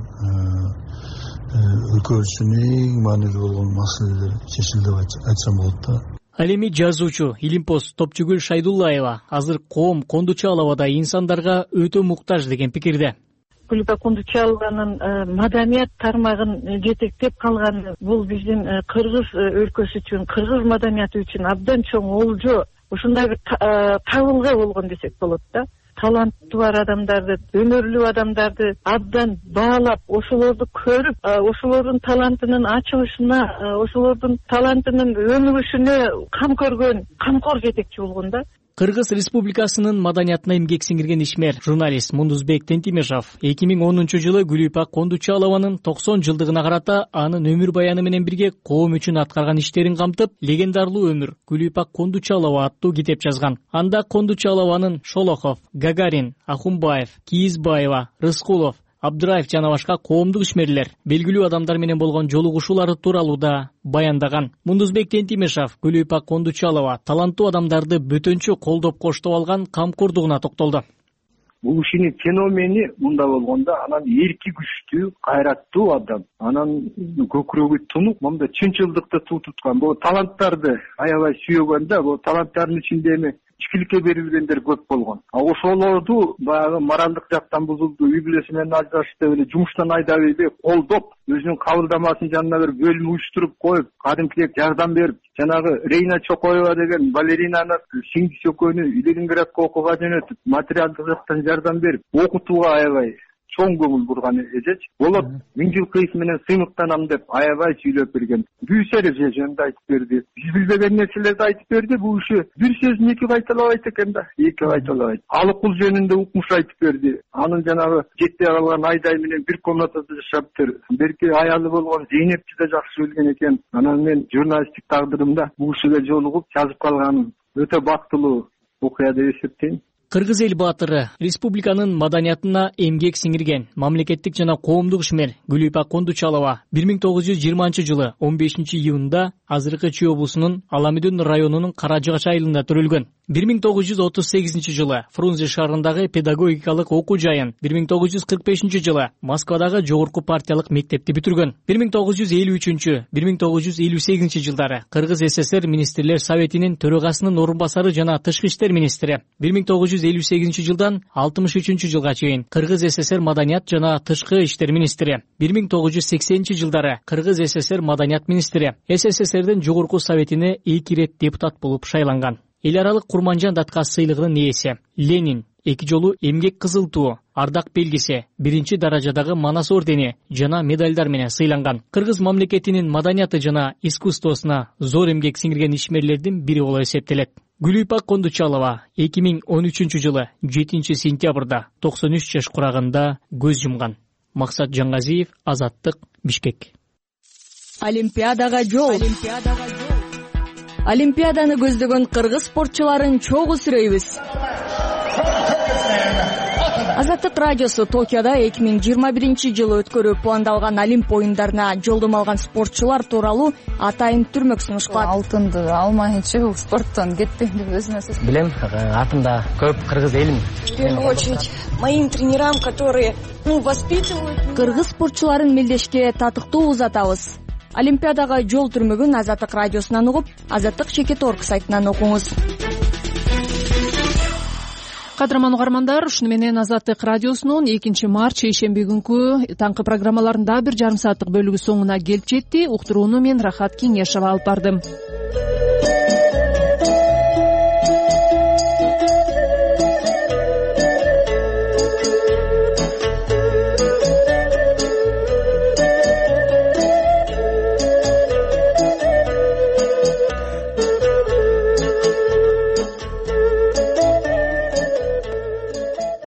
өлкөбүздүн эң маанилүү болгон маселелер чечилди деп айтсам болот да. Ал эми жазуучу Илимпоз Топчугүл Шайдуллаева азыр коом Кондучаловадой инсандарга өтө муктаж деген пикирде. Гүлүйпак Кондучалованын маданият тармагын жетектеп калганы бул биздин кыргыз өлкөсү үчүн, кыргыз маданияты үчүн абдан чоң олжо, ушундай бир табылга болгон десек болот да. Таланты бар адамдарды, өнөрлүү адамдарды абдан баалап, ошолорду көрүп, ошолордун талантынын ачылышына, ошолордун талантынын өнүгүшүнө кам көргөн, камкор жетекчи болгон да. Кыргыз Республикасынын маданиятына эмгек сиңирген ишмер, журналист Мундузбек Тентимешов 2010-жылы Гүлүйпак Кондучалованын 90 жылдыгына карата анын өмүр баяны менен бирге коом үчүн аткарган иштерин камтып, легендарлуу өмүр Гүлүйпак Кондучалова аттуу китеп жазган. Анда Кондучалованын Шолохов, Гагарин, Ахунбаев, Кийизбаева, Рыскулов, Абдыраев жана башка коомдук ишмерлер белгилүү адамдар менен болгон жолугушуулары тууралуу да баяндаган. Мундузбек Тентимешов Гүлүйпак Кондучалова таланттуу адамдарды бөтөнчө колдоп коштоп алган камкордугуна токтолду. Бул ишинин феномени мында болгондо, анан эрки күчтүү, кайраттуу адам, анан көкүрөгү тунук, момда чынчылдыкты туу туткан. Бул таланттарды аябай сүйгөн да, бул таланттардын ичинде эми ичкиликке берилгендер көп болгон. Ошолорду баягы моралдык жактан бузулду, үй бүлөсү менен ажырашты, эле жумуштан айдап эле колдоп, өзүнүн кабылдамасын жанына бир бөлүм уюштуруп коюп, кадимкидек жардам берип, жанагы Рейна Чокоева деген балеринаны сиңдиси экөөнү Ленинградка окууга жөнөтүп, материалдык жактан жардам берип, окутууга аябай чоң көңүл бурган эжеч. Болот 1000 жыл кыйс менен сыймыктанам деп аябай сүйлөп берген. Бүүсөр эже жөнүндө айтып берди. Биз билбеген нерселерди айтып берди. Бул иши бир сөзүн эки кайталабайт экен да. Эки кайталабайт. Алыкул жөнүндө укмуш айтып берди. Анын жанагы жетпей калган Айдай менен бир комнатада жашаптыр. Берки аялы болгон Зейнепти да жакшы билген экен. Анан мен журналисттик тагдырымда бул кишиге жолугуп жазып калганым өтө бактылуу окуя деп эсептейм. Кыргыз эл баатыры, республиканын маданиятына эмгек сиңирген мамлекеттик жана коомдук ишмер Гүлүйпак Кондучалова 1920-жылы 15-июнда азыркы Чүй облусунун Аламүдүн районунун Каражыгач айылында төрөлгөн. 1938-жылы Фрунзе шаарындагы педагогикалык окуу жайын, 1945-жылы Москвадагы жогорку партиялык мектепти бүтүргөн. 1953-1958 жылдары Кыргыз СССР министрлер советинин төрагасынын орун басары жана тышкы иштер министри. 1958-жылдан 63-жылга чейин Кыргыз СССР маданият жана тышкы иштер министри. 1980-жылдары Кыргыз СССР маданият министри. СССРдин жогорку советине 2 ирет депутат болуп шайланган. Эл аралык Курманжан Датка сыйлыгынын ээси. Ленин 2 жолу эмгек кызыл туу, ардак белгиси, 1-даражадагы Манас ордени жана медальдар менен сыйланган. Кыргыз мамлекетинин маданияты жана искусствосуна зор эмгек сиңирген ишмерлердин бири болуп эсептелет. Гүлүйпак Кондучалова 2013-жылы 7 сентябрда 93 жаш кураганда көз жумган. Максат Жаңгазиев, Азаттык, Бишкек. Олимпиадага жол. Олимпиаданы көздөгөн кыргыз спортчуларын чогуу сүрөйбүз. Азаттык радиосу Токиодо 2021-жылы өткөрүү пландалган Олимп оюндарына жолдомо алган спортчулар тууралуу атайын түрмөк сунуш кылат. Алтынды алмайынча бул спорттон кетпейм деп өзүмө сөз билем. Артымда көп кыргыз элим. В первую очередь моим тренерам, которые воспитывают. Кыргыз спортчуларын мелдешке татыктуу узатабыз. Олимпиадага жол түрмөгүн Азаттык радиосунан угуп, Азаттык.org сайтынан окуңуз. Кадырман угармандар, ушуну менен Азаттык радиосунун 2-март шейшемби күнкү таңкы программаларында 1,5 сааттык бөлүгү соңуна келип жетти. Уктурууну мен Рахат Кеңешова алып бардым.